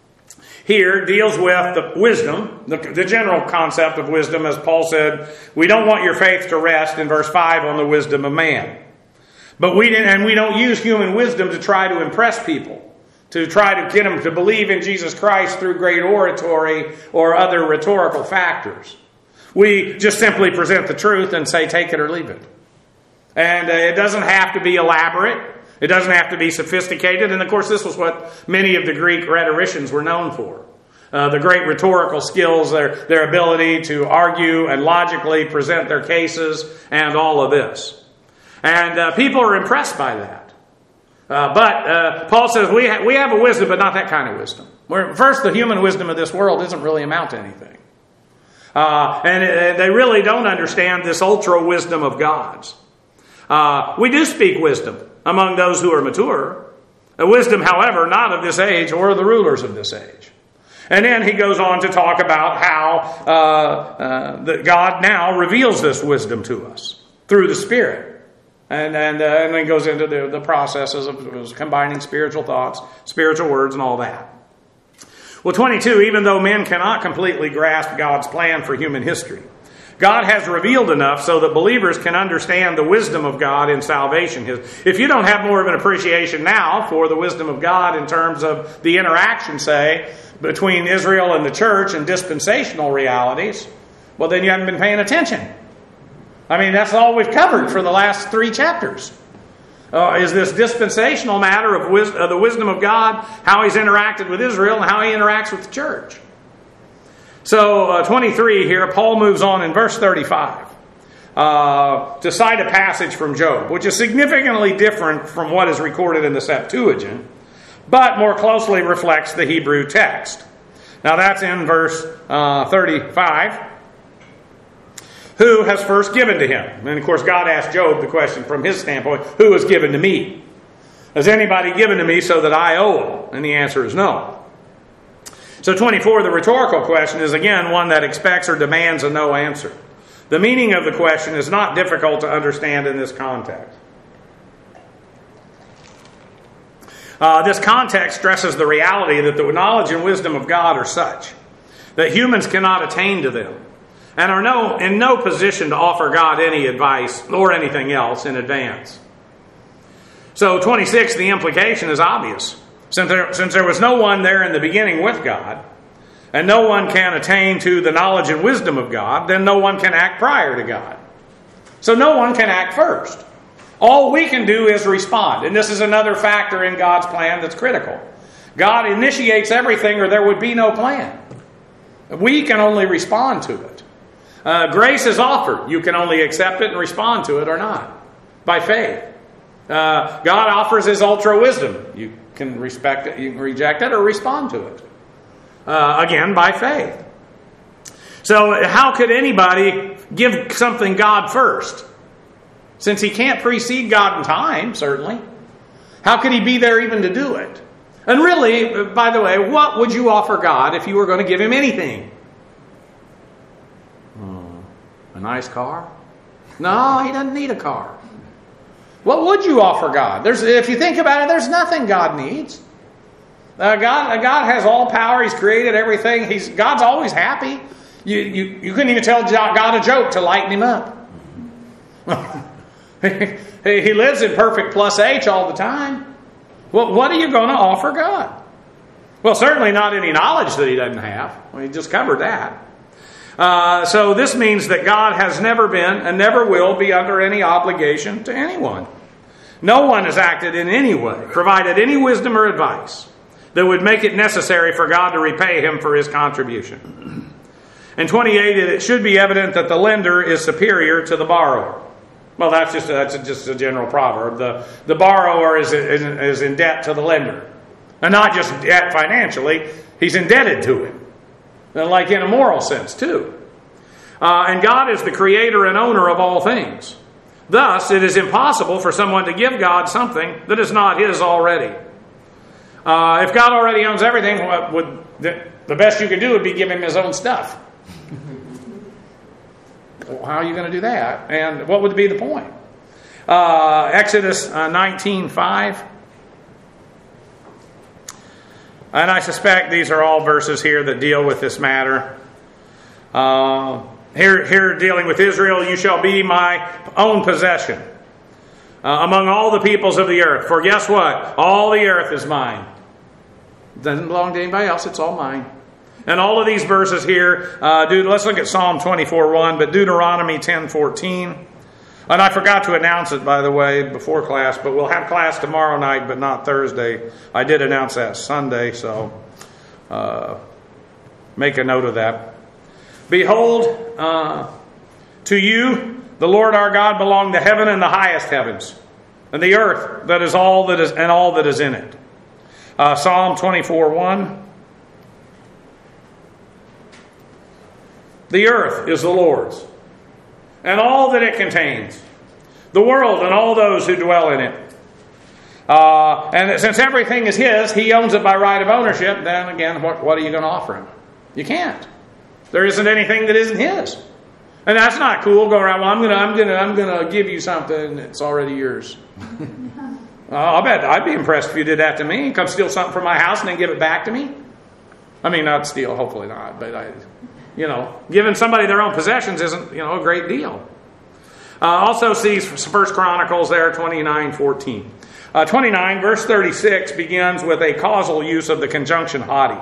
here deals with the wisdom, the, the general concept of wisdom, as Paul said, we don't want your faith to rest in verse five on the wisdom of man. But we didn't, and we don't use human wisdom to try to impress people, to try to get them to believe in Jesus Christ through great oratory or other rhetorical factors. We just simply present the truth and say, take it or leave it. And uh, it doesn't have to be elaborate. It doesn't have to be sophisticated. And of course, this was what many of the Greek rhetoricians were known for. Uh, the great rhetorical skills, their, their ability to argue and logically present their cases, and all of this. And uh, people are impressed by that. Uh, but uh, Paul says we, ha- we have a wisdom, but not that kind of wisdom. Where, first, the human wisdom of this world doesn't really amount to anything. Uh, and it, they really don't understand this ultra wisdom of God's. Uh, we do speak wisdom among those who are mature. A wisdom, however, not of this age or the rulers of this age. And then he goes on to talk about how uh, uh, that God now reveals this wisdom to us through the Spirit. And and, uh, and then goes into the, the processes of combining spiritual thoughts, spiritual words, and all that. Well, twenty-two, even though men cannot completely grasp God's plan for human history, God has revealed enough so that believers can understand the wisdom of God in salvation. If you don't have more of an appreciation now for the wisdom of God in terms of the interaction, say, between Israel and the church and dispensational realities, well, then you haven't been paying attention. I mean, that's all we've covered for the last three chapters. Uh, is this dispensational matter of wis- uh, the wisdom of God, how He's interacted with Israel, and how He interacts with the church. So, uh, twenty-three here, Paul moves on in verse thirty-five uh, to cite a passage from Job, which is significantly different from what is recorded in the Septuagint, but more closely reflects the Hebrew text. Now, that's in verse uh, thirty-five. Who has first given to him? And of course, God asked Job the question from his standpoint, who has given to me? Has anybody given to me so that I owe him? And the answer is no. So twenty-four, the rhetorical question is again one that expects or demands a no answer. The meaning of the question is not difficult to understand in this context. Uh, this context stresses the reality that the knowledge and wisdom of God are such that humans cannot attain to them, and are no, in no position to offer God any advice or anything else in advance. So twenty-six, the implication is obvious. Since there, since there was no one there in the beginning with God, and no one can attain to the knowledge and wisdom of God, then no one can act prior to God. So no one can act first. All we can do is respond. And this is another factor in God's plan that's critical. God initiates everything or there would be no plan. We can only respond to it. Uh, grace is offered. You can only accept it and respond to it or not. By faith. Uh, God offers His ultra wisdom. You can respect it, you can reject it, or respond to it. Uh, again, by faith. So how could anybody give something God first? Since He can't precede God in time, certainly. How could He be there even to do it? And really, by the way, what would you offer God if you were going to give Him anything? A nice car? No, He doesn't need a car. What would you offer God? There's, if you think about it, there's nothing God needs. Uh, God, uh, God has all power. He's created everything. He's God's always happy. You, you, you couldn't even tell God a joke to lighten him up. He lives in perfect plus H all the time. Well, what are you going to offer God? Well, certainly not any knowledge that he doesn't have. We just covered that. Uh, so this means that God has never been and never will be under any obligation to anyone. No one has acted in any way, provided any wisdom or advice that would make it necessary for God to repay him for his contribution. In twenty-eight, it should be evident that the lender is superior to the borrower. Well, that's just that's just a general proverb. The, the borrower is, is, is in debt to the lender. And not just debt financially, he's indebted to him. And like in a moral sense, too. Uh, and God is the creator and owner of all things. Thus, it is impossible for someone to give God something that is not his already. Uh, if God already owns everything, what would the, the best you could do would be give him his own stuff. Well, how are you going to do that? And what would be the point? Uh, Exodus uh, nineteen five. And I suspect these are all verses here that deal with this matter. Uh, here, here dealing with Israel, you shall be my own possession uh, among all the peoples of the earth. For guess what? All the earth is mine. It doesn't belong to anybody else. It's all mine. And all of these verses here, uh, dude, let's look at Psalm twenty-four one, but Deuteronomy ten fourteen. And I forgot to announce it, by the way, before class, but we'll have class tomorrow night, but not Thursday. I did announce that Sunday, so uh, make a note of that. Behold, uh, to you, the Lord our God, belong the heaven and the highest heavens, and the earth that is all that is and all that is in it. Uh, Psalm twenty-four one. The earth is the Lord's, and all that it contains, the world and all those who dwell in it. Uh, and since everything is his, he owns it by right of ownership, then again, what, what are you going to offer him? You can't. There isn't anything that isn't his. And that's not cool, going around, well, I'm going to I'm gonna, I'm gonna give you something that's already yours. uh, I'll bet I'd be impressed if you did that to me. Come steal something from my house and then give it back to me. I mean, not steal, hopefully not, but I... You know, giving somebody their own possessions isn't, you know, a great deal. Uh, also sees First Chronicles there, twenty-nine fourteen. Uh, twenty-nine, verse thirty-six begins with a causal use of the conjunction haughty.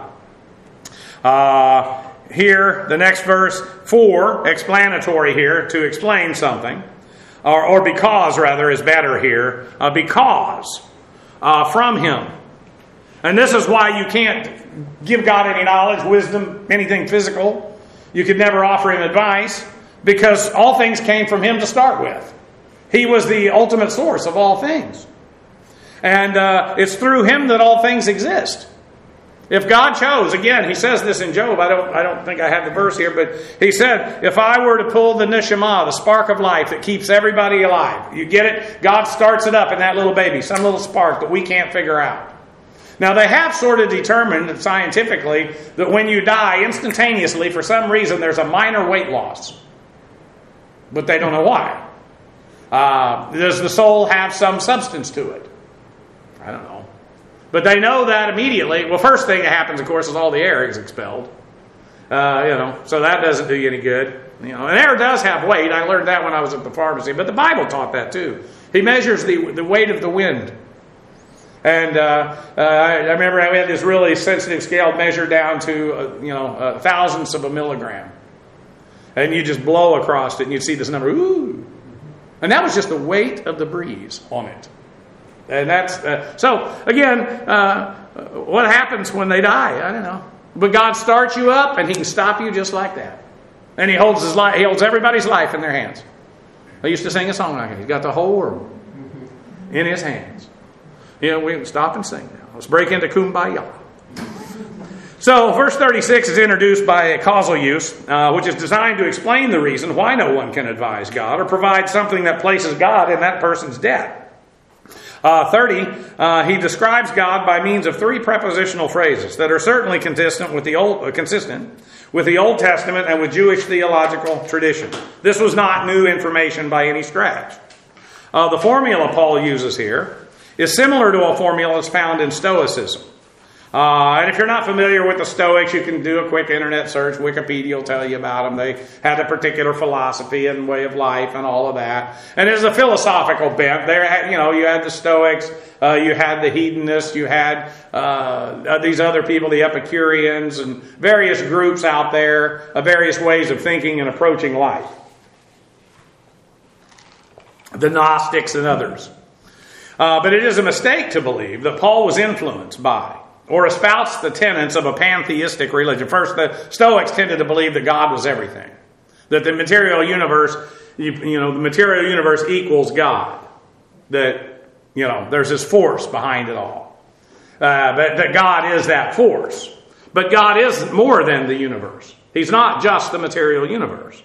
Uh, here, the next verse, four, explanatory here, to explain something. Or, or because, rather, is better here. Uh, because, uh, from him. And this is why you can't give God any knowledge, wisdom, anything physical. You could never offer him advice because all things came from him to start with. He was the ultimate source of all things. And uh, it's through him that all things exist. If God chose, again, he says this in Job. I don't I don't think I have the verse here, but he said, if I were to pull the neshama, the spark of life that keeps everybody alive, you get it? God starts it up in that little baby, some little spark that we can't figure out. Now, they have sort of determined scientifically that when you die instantaneously, for some reason, there's a minor weight loss. But they don't know why. Uh, does the soul have some substance to it? I don't know. But they know that immediately. Well, first thing that happens, of course, is all the air is expelled. Uh, you know, so that doesn't do you any good. You know, and air does have weight. I learned that when I was at the pharmacy. But the Bible taught that too. He measures the, the weight of the wind. And uh, uh, I remember we had this really sensitive scale measured down to, uh, you know, uh, thousandths of a milligram. And you just blow across it and you'd see this number, ooh. And that was just the weight of the breeze on it. And that's, uh, so again, uh, what happens when they die? I don't know. But God starts you up and he can stop you just like that. And he holds his life, he holds everybody's life in their hands. I used to sing a song like that. He's got the whole world in his hands. You know, we can stop and sing now. Let's break into Kumbaya. So, verse thirty-six is introduced by a causal use, uh, which is designed to explain the reason why no one can advise God or provide something that places God in that person's debt. Uh, thirty, uh, he describes God by means of three prepositional phrases that are certainly consistent with the Old, uh, consistent with the Old Testament and with Jewish theological tradition. This was not new information by any stretch. Uh, the formula Paul uses here is similar to a formula that's found in Stoicism. Uh, and if you're not familiar with the Stoics, you can do a quick internet search. Wikipedia will tell you about them. They had a particular philosophy and way of life and all of that. And there's a philosophical bent. There, you know, you had the Stoics, uh, you had the hedonists, you had uh, these other people, the Epicureans, and various groups out there, uh, various ways of thinking and approaching life. The Gnostics and others. Uh, but it is a mistake to believe that Paul was influenced by or espoused the tenets of a pantheistic religion. First, the Stoics tended to believe that God was everything. That the material universe, you, you know, the material universe equals God. That, you know, there's this force behind it all. Uh, but that God is that force. But God is more than the universe. He's not just the material universe.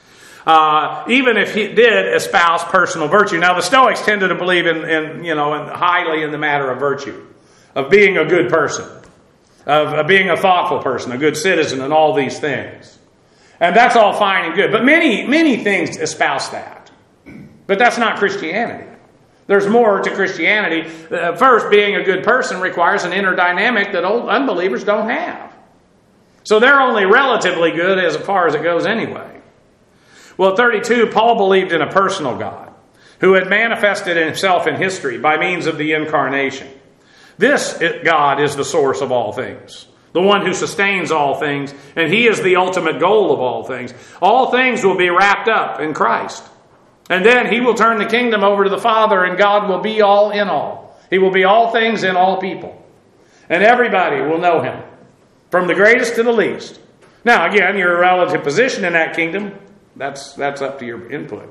Uh, even if he did espouse personal virtue. Now, the Stoics tended to believe in, in you know, in, highly in the matter of virtue. Of being a good person, of, of being a thoughtful person, a good citizen, and all these things. And that's all fine and good. But many, many things espouse that. But that's not Christianity. There's more to Christianity. Uh, first, being a good person requires an inner dynamic that old unbelievers don't have. So they're only relatively good as far as it goes anyway. Well, at thirty-two, Paul believed in a personal God who had manifested himself in history by means of the incarnation. This God is the source of all things, the one who sustains all things, and He is the ultimate goal of all things. All things will be wrapped up in Christ. And then He will turn the kingdom over to the Father, and God will be all in all. He will be all things in all people. And everybody will know Him, from the greatest to the least. Now, again, your relative position in that kingdom, that's that's up to your input.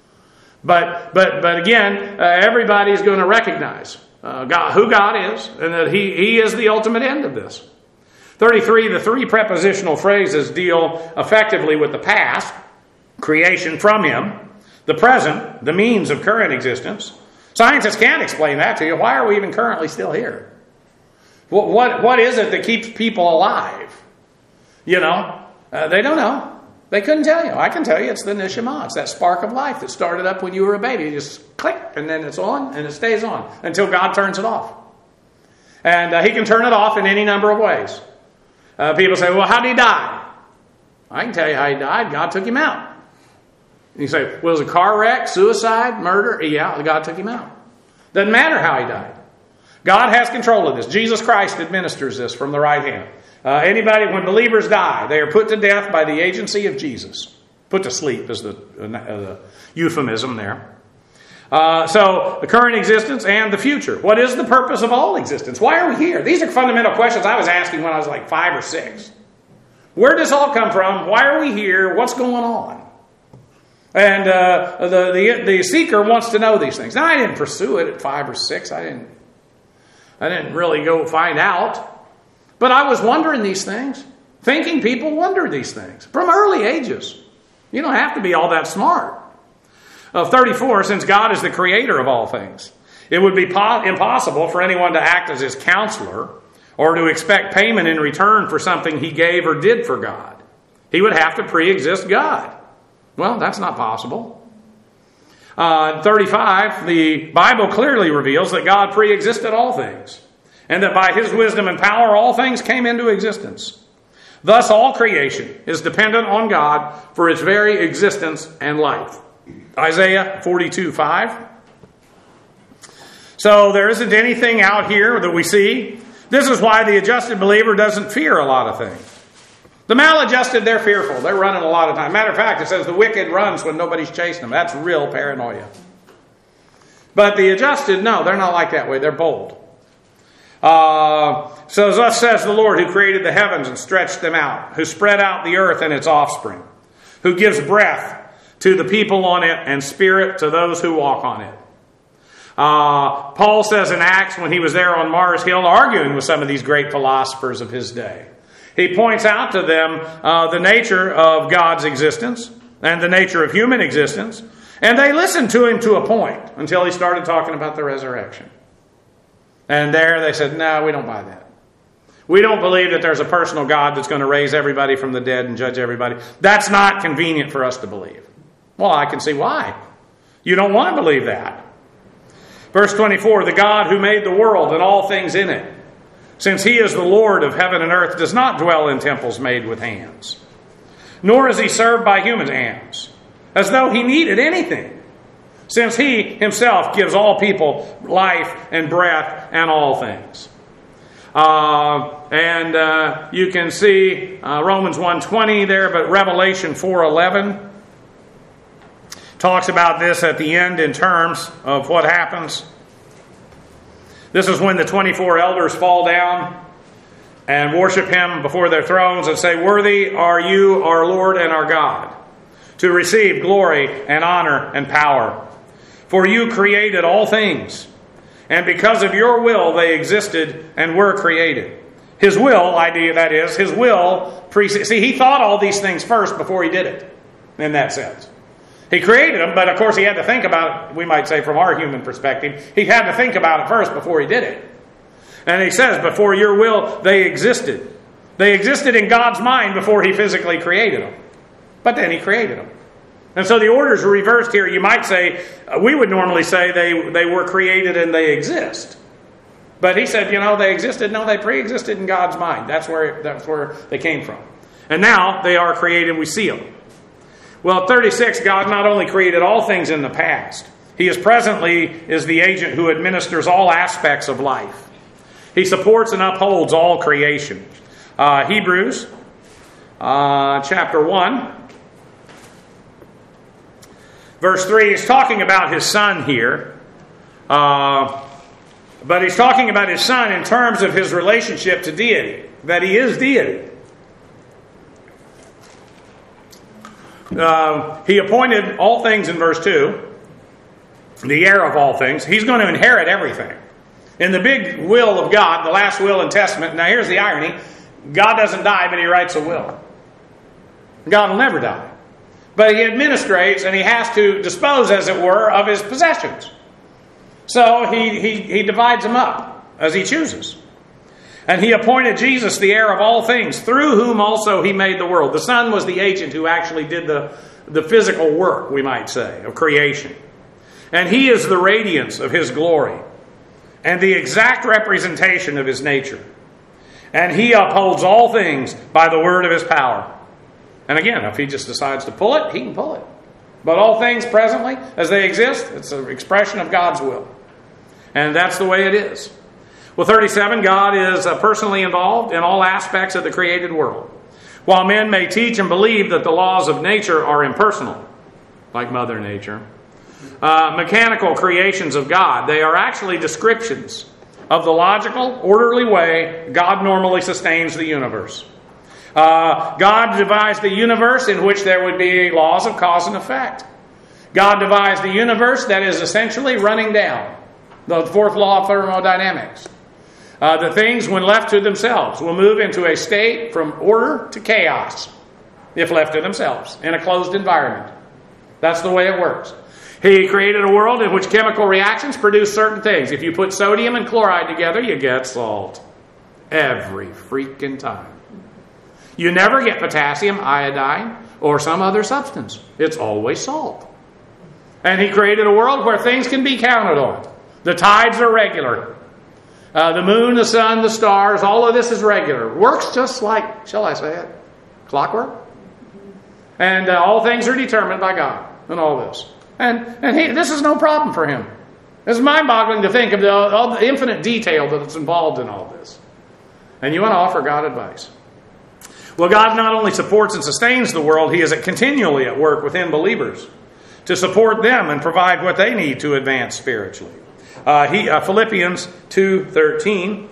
But, but, but again, uh, everybody's going to recognize Uh, God, who God is, and that he, he is the ultimate end of this. thirty-three, the three prepositional phrases deal effectively with the past, creation from Him, the present, the means of current existence. Scientists can't explain that to you. Why are we even currently still here? What, what, what is it that keeps people alive? You know, uh, they don't know. They couldn't tell you. I can tell you it's the neshama. It's that spark of life that started up when you were a baby. You just click, and then it's on, and it stays on until God turns it off. And uh, He can turn it off in any number of ways. Uh, people say, well, how did He die? I can tell you how He died. God took Him out. And you say, well, was it a car wreck, suicide, murder? Yeah, God took Him out. Doesn't matter how He died. God has control of this. Jesus Christ administers this from the right hand. Uh, anybody, when believers die, they are put to death by the agency of Jesus. Put to sleep is the, uh, the euphemism there. Uh, so, the current existence and the future. What is the purpose of all existence? Why are we here? These are fundamental questions I was asking when I was like five or six. Where does this all come from? Why are we here? What's going on? And uh, the, the the seeker wants to know these things. Now, I didn't pursue it at five or six. I didn't. I didn't really go find out. But I was wondering these things. Thinking people wonder these things from early ages. You don't have to be all that smart. Uh, thirty-four, since God is the creator of all things, it would be po- impossible for anyone to act as His counselor or to expect payment in return for something he gave or did for God. He would have to pre-exist God. Well, that's not possible. Uh, thirty-five, the Bible clearly reveals that God pre-existed all things, and that by His wisdom and power all things came into existence. Thus all creation is dependent on God for its very existence and life. Isaiah forty-two five. So there isn't anything out here that we see. This is why the adjusted believer doesn't fear a lot of things. The maladjusted, they're fearful. They're running a lot of time. Matter of fact, it says the wicked runs when nobody's chasing them. That's real paranoia. But the adjusted, no, they're not like that way. They're bold. Uh, so thus says the Lord, who created the heavens and stretched them out, who spread out the earth and its offspring, who gives breath to the people on it and spirit to those who walk on it. Uh, Paul says in Acts, when he was there on Mars Hill arguing with some of these great philosophers of his day, he points out to them uh, the nature of God's existence and the nature of human existence, and they listened to him to a point until he started talking about the resurrection. And there they said, no, we don't buy that. We don't believe that there's a personal God that's going to raise everybody from the dead and judge everybody. That's not convenient for us to believe. Well, I can see why. You don't want to believe that. Verse twenty-four, the God who made the world and all things in it, since he is the Lord of heaven and earth, does not dwell in temples made with hands, nor is he served by human hands, as though he needed anything, since he himself gives all people life and breath and all things. Uh, and uh, you can see uh, Romans one twenty there, but Revelation four eleven talks about this at the end in terms of what happens. This is when the twenty-four elders fall down and worship him before their thrones and say, "Worthy are you, our Lord and our God, to receive glory and honor and power. For you created all things, and because of your will they existed and were created." His will, idea that is, his will, pre- see, he thought all these things first before he did it, in that sense. He created them, but of course he had to think about it, we might say from our human perspective, he had to think about it first before he did it. And he says, before your will, they existed. They existed in God's mind before he physically created them. But then he created them. And so the orders are reversed here. You might say, uh, we would normally say they, they were created and they exist. But he said, you know, they existed. No, they pre-existed in God's mind. That's where, that's where they came from. And now they are created, we see them. Well, thirty-six, God not only created all things in the past, he is presently is the agent who administers all aspects of life. He supports and upholds all creation. Uh, Hebrews uh, chapter one, verse three, he's talking about his son here. Uh, but he's talking about his son in terms of his relationship to deity, that he is deity. Uh, he appointed all things in verse two, the heir of all things. He's going to inherit everything. In the big will of God, the last will and testament, now here's the irony, God doesn't die, but he writes a will. God will never die. But he administrates and he has to dispose, as it were, of his possessions. So he, he, he divides them up as he chooses. And he appointed Jesus the heir of all things, through whom also he made the world. The Son was the agent who actually did the, the physical work, we might say, of creation. And he is the radiance of his glory and the exact representation of his nature. And he upholds all things by the word of his power. And again, if he just decides to pull it, he can pull it. But all things presently, as they exist, it's an expression of God's will. And that's the way it is. Well, thirty-seven, God is uh, personally involved in all aspects of the created world. While men may teach and believe that the laws of nature are impersonal, like Mother Nature, uh, mechanical creations of God, they are actually descriptions of the logical, orderly way God normally sustains the universe. Uh, God devised the universe in which there would be laws of cause and effect. God devised the universe that is essentially running down. The fourth law of thermodynamics. Uh, the things, when left to themselves, will move into a state from order to chaos, if left to themselves, in a closed environment. That's the way it works. He created a world in which chemical reactions produce certain things. If you put sodium and chloride together, you get salt. Every freaking time. You never get potassium, iodine, or some other substance. It's always salt. And he created a world where things can be counted on. The tides are regular. Uh, the moon, the sun, the stars, all of this is regular. Works just like, shall I say it, clockwork. And uh, all things are determined by God and all this. And, and he, this is no problem for him. It's mind-boggling to think of the, all the infinite detail that's involved in all this. And you want to offer God advice. Well, God not only supports and sustains the world, he is continually at work within believers to support them and provide what they need to advance spiritually. Uh, he, uh, Philippians two thirteen.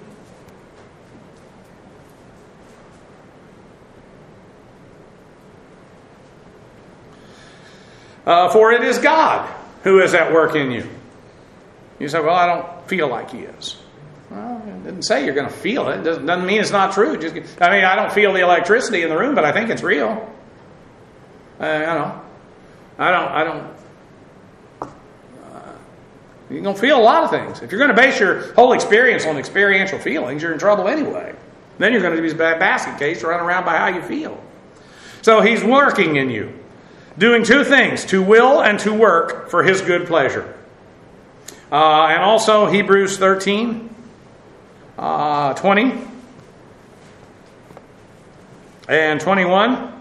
Uh, For it is God who is at work in you. You say, well, I don't feel like he is. Well, it didn't say you're going to feel it. It doesn't, doesn't mean it's not true. Just, I mean, I don't feel the electricity in the room, but I think it's real. Uh, you know, I don't, I don't, You're going to feel a lot of things. If you're going to base your whole experience on experiential feelings, you're in trouble anyway. Then you're going to be a basket case running around by how you feel. So he's working in you. doing two things, to will and to work for his good pleasure. Uh, and also Hebrews thirteen, uh, twenty and twenty-one.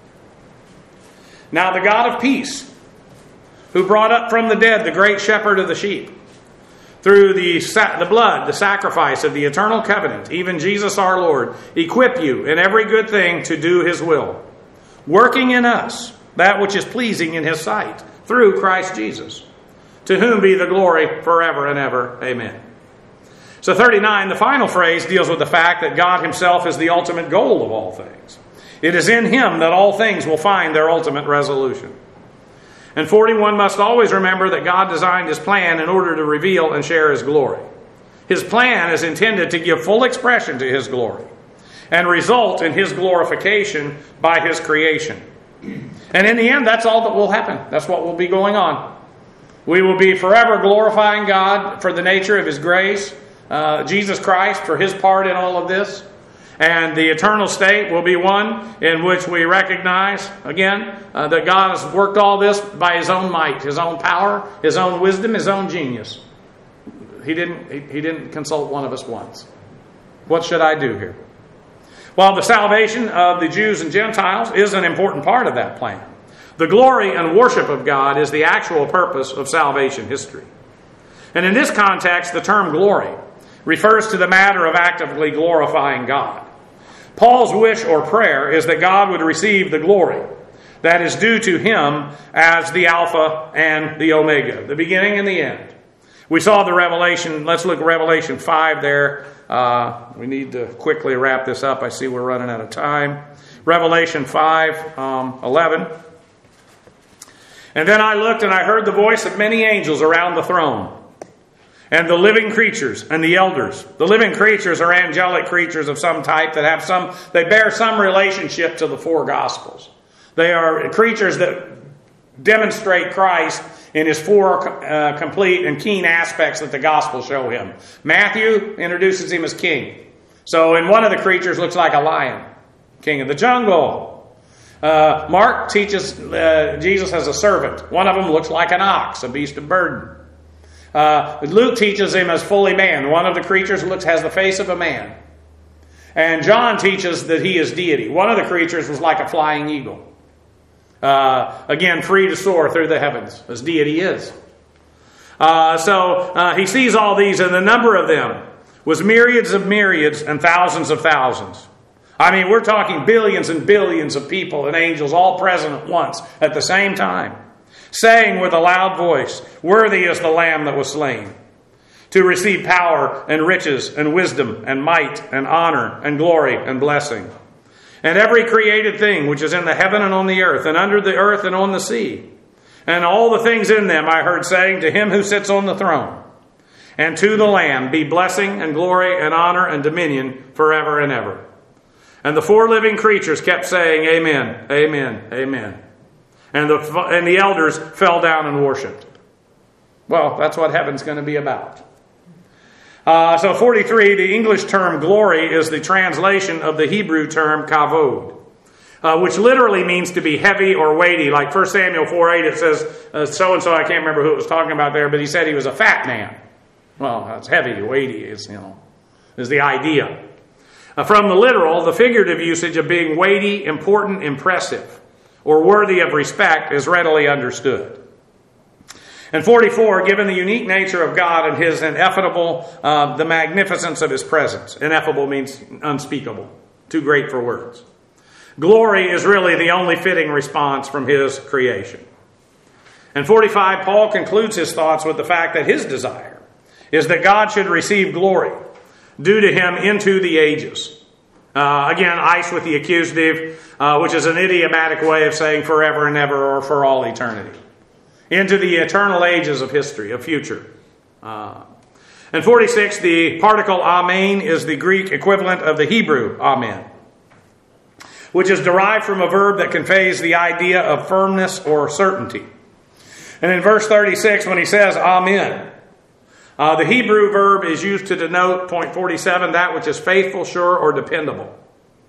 Now the God of peace, who brought up from the dead the great shepherd of the sheep, through the, sa- the blood, the sacrifice of the eternal covenant, even Jesus our Lord, equip you in every good thing to do his will, working in us that which is pleasing in his sight, through Christ Jesus, to whom be the glory forever and ever. Amen. So thirty-nine, the final phrase, deals with the fact that God himself is the ultimate goal of all things. It is in him that all things will find their ultimate resolution. And forty-one must always remember that God designed his plan in order to reveal and share his glory. His plan is intended to give full expression to his glory and result in his glorification by his creation. And in the end, that's all that will happen. That's what will be going on. We will be forever glorifying God for the nature of his grace, uh, Jesus Christ for his part in all of this. And the eternal state will be one in which we recognize, again, uh, that God has worked all this by his own might, his own power, his own wisdom, his own genius. He didn't, he, he didn't consult one of us once. What should I do here? Well, the salvation of the Jews and Gentiles is an important part of that plan. The glory and worship of God is the actual purpose of salvation history. And in this context, the term glory refers to the matter of actively glorifying God. Paul's wish or prayer is that God would receive the glory that is due to him as the Alpha and the Omega, the beginning and the end. We saw the Revelation. Let's look at Revelation five there. Uh, we need to quickly wrap this up. I see we're running out of time. Revelation five, um, eleven. And then I looked and I heard the voice of many angels around the throne, and the living creatures and the elders. The living creatures are angelic creatures of some type that have some, they bear some relationship to the four Gospels. They are creatures that demonstrate Christ in his four uh, complete and keen aspects that the Gospels show him. Matthew introduces him as king. So in one of the creatures looks like a lion, king of the jungle. Uh, Mark teaches uh, Jesus as a servant. One of them looks like an ox, a beast of burden. Uh, Luke teaches him as fully man. One of the creatures looks has the face of a man. And John teaches that he is deity. One of the creatures was like a flying eagle. Uh, again, free to soar through the heavens, as deity is. Uh, so uh, he sees all these, and the number of them was myriads of myriads and thousands of thousands. I mean, we're talking billions and billions of people and angels all present at once at the same time, saying with a loud voice, "Worthy is the Lamb that was slain, to receive power and riches and wisdom and might and honor and glory and blessing. And every created thing which is in the heaven and on the earth and under the earth and on the sea, and all the things in them I heard saying to him who sits on the throne, and to the Lamb be blessing and glory and honor and dominion forever and ever." And the four living creatures kept saying, "Amen, amen, amen." And the, and the elders fell down and worshipped. Well, that's what heaven's going to be about. Uh, so forty-three, the English term glory is the translation of the Hebrew term kavod, uh, which literally means to be heavy or weighty. Like First Samuel four eight, it says, uh, so-and-so, I can't remember who it was talking about there, but he said he was a fat man. Well, that's heavy, weighty is, you know, is the idea. Uh, from the literal, the figurative usage of being weighty, important, impressive, or worthy of respect is readily understood. And forty-four, given the unique nature of God and his ineffable, uh, the magnificence of his presence. Ineffable means unspeakable, too great for words. Glory is really the only fitting response from his creation. And forty-five, Paul concludes his thoughts with the fact that his desire is that God should receive glory due to him into the ages. Uh, again, ice with the accusative, uh, which is an idiomatic way of saying forever and ever or for all eternity. Into the eternal ages of history, of future. Uh, and forty-six, the particle amen is the Greek equivalent of the Hebrew amen, which is derived from a verb that conveys the idea of firmness or certainty. And in verse thirty-six, when he says amen, uh, the Hebrew verb is used to denote, point forty-seven, that which is faithful, sure, or dependable.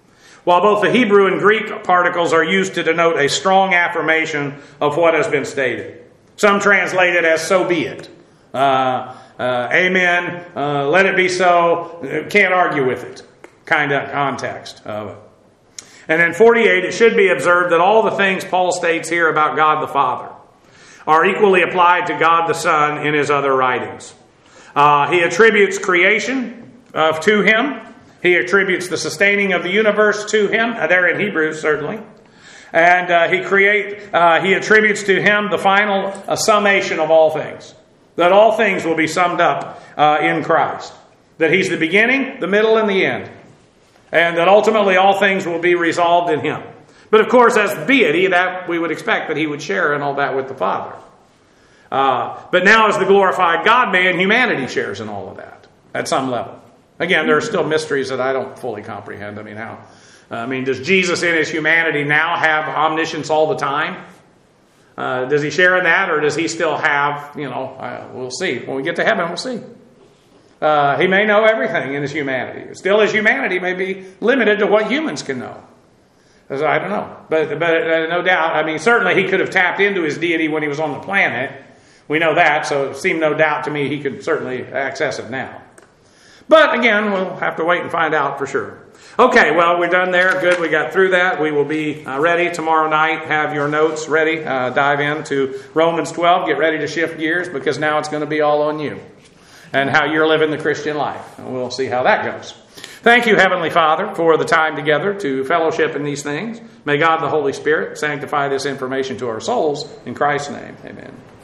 while both the Hebrew and Greek particles are used to denote a strong affirmation of what has been stated. Some translate it as "so be it." Uh, uh, amen. Uh, let it be so. Can't argue with it. Kind of context of it. And in forty-eight, it should be observed that all the things Paul states here about God the Father are equally applied to God the Son in his other writings. Uh, he attributes creation uh, to him. He attributes the sustaining of the universe to him. Uh, there in Hebrews, certainly. And uh, he create. Uh, he attributes to him the final uh, summation of all things. That all things will be summed up uh, in Christ. That he's the beginning, the middle, and the end. And that ultimately all things will be resolved in him. But of course, as deity, that we would expect that he would share in all that with the Father. Uh, but now as the glorified God-man, humanity shares in all of that at some level. Again, there are still mysteries that I don't fully comprehend. I mean, how? I mean, does Jesus in his humanity now have omniscience all the time? Uh, does he share in that, or does he still have, you know, uh, we'll see. When we get to heaven, we'll see. Uh, he may know everything in his humanity. Still, his humanity may be limited to what humans can know. I don't know. But, but uh, no doubt, I mean, certainly he could have tapped into his deity when he was on the planet. We know that, so it seemed no doubt to me he could certainly access it now. But again, we'll have to wait and find out for sure. Okay, well, we're done there. Good, we got through that. We will be uh, ready tomorrow night. Have your notes ready. Uh, dive into Romans twelve. Get ready to shift gears, because now it's going to be all on you and how you're living the Christian life. And we'll see how that goes. Thank you, Heavenly Father, for the time together to fellowship in these things. May God the Holy Spirit sanctify this information to our souls. In Christ's name, amen.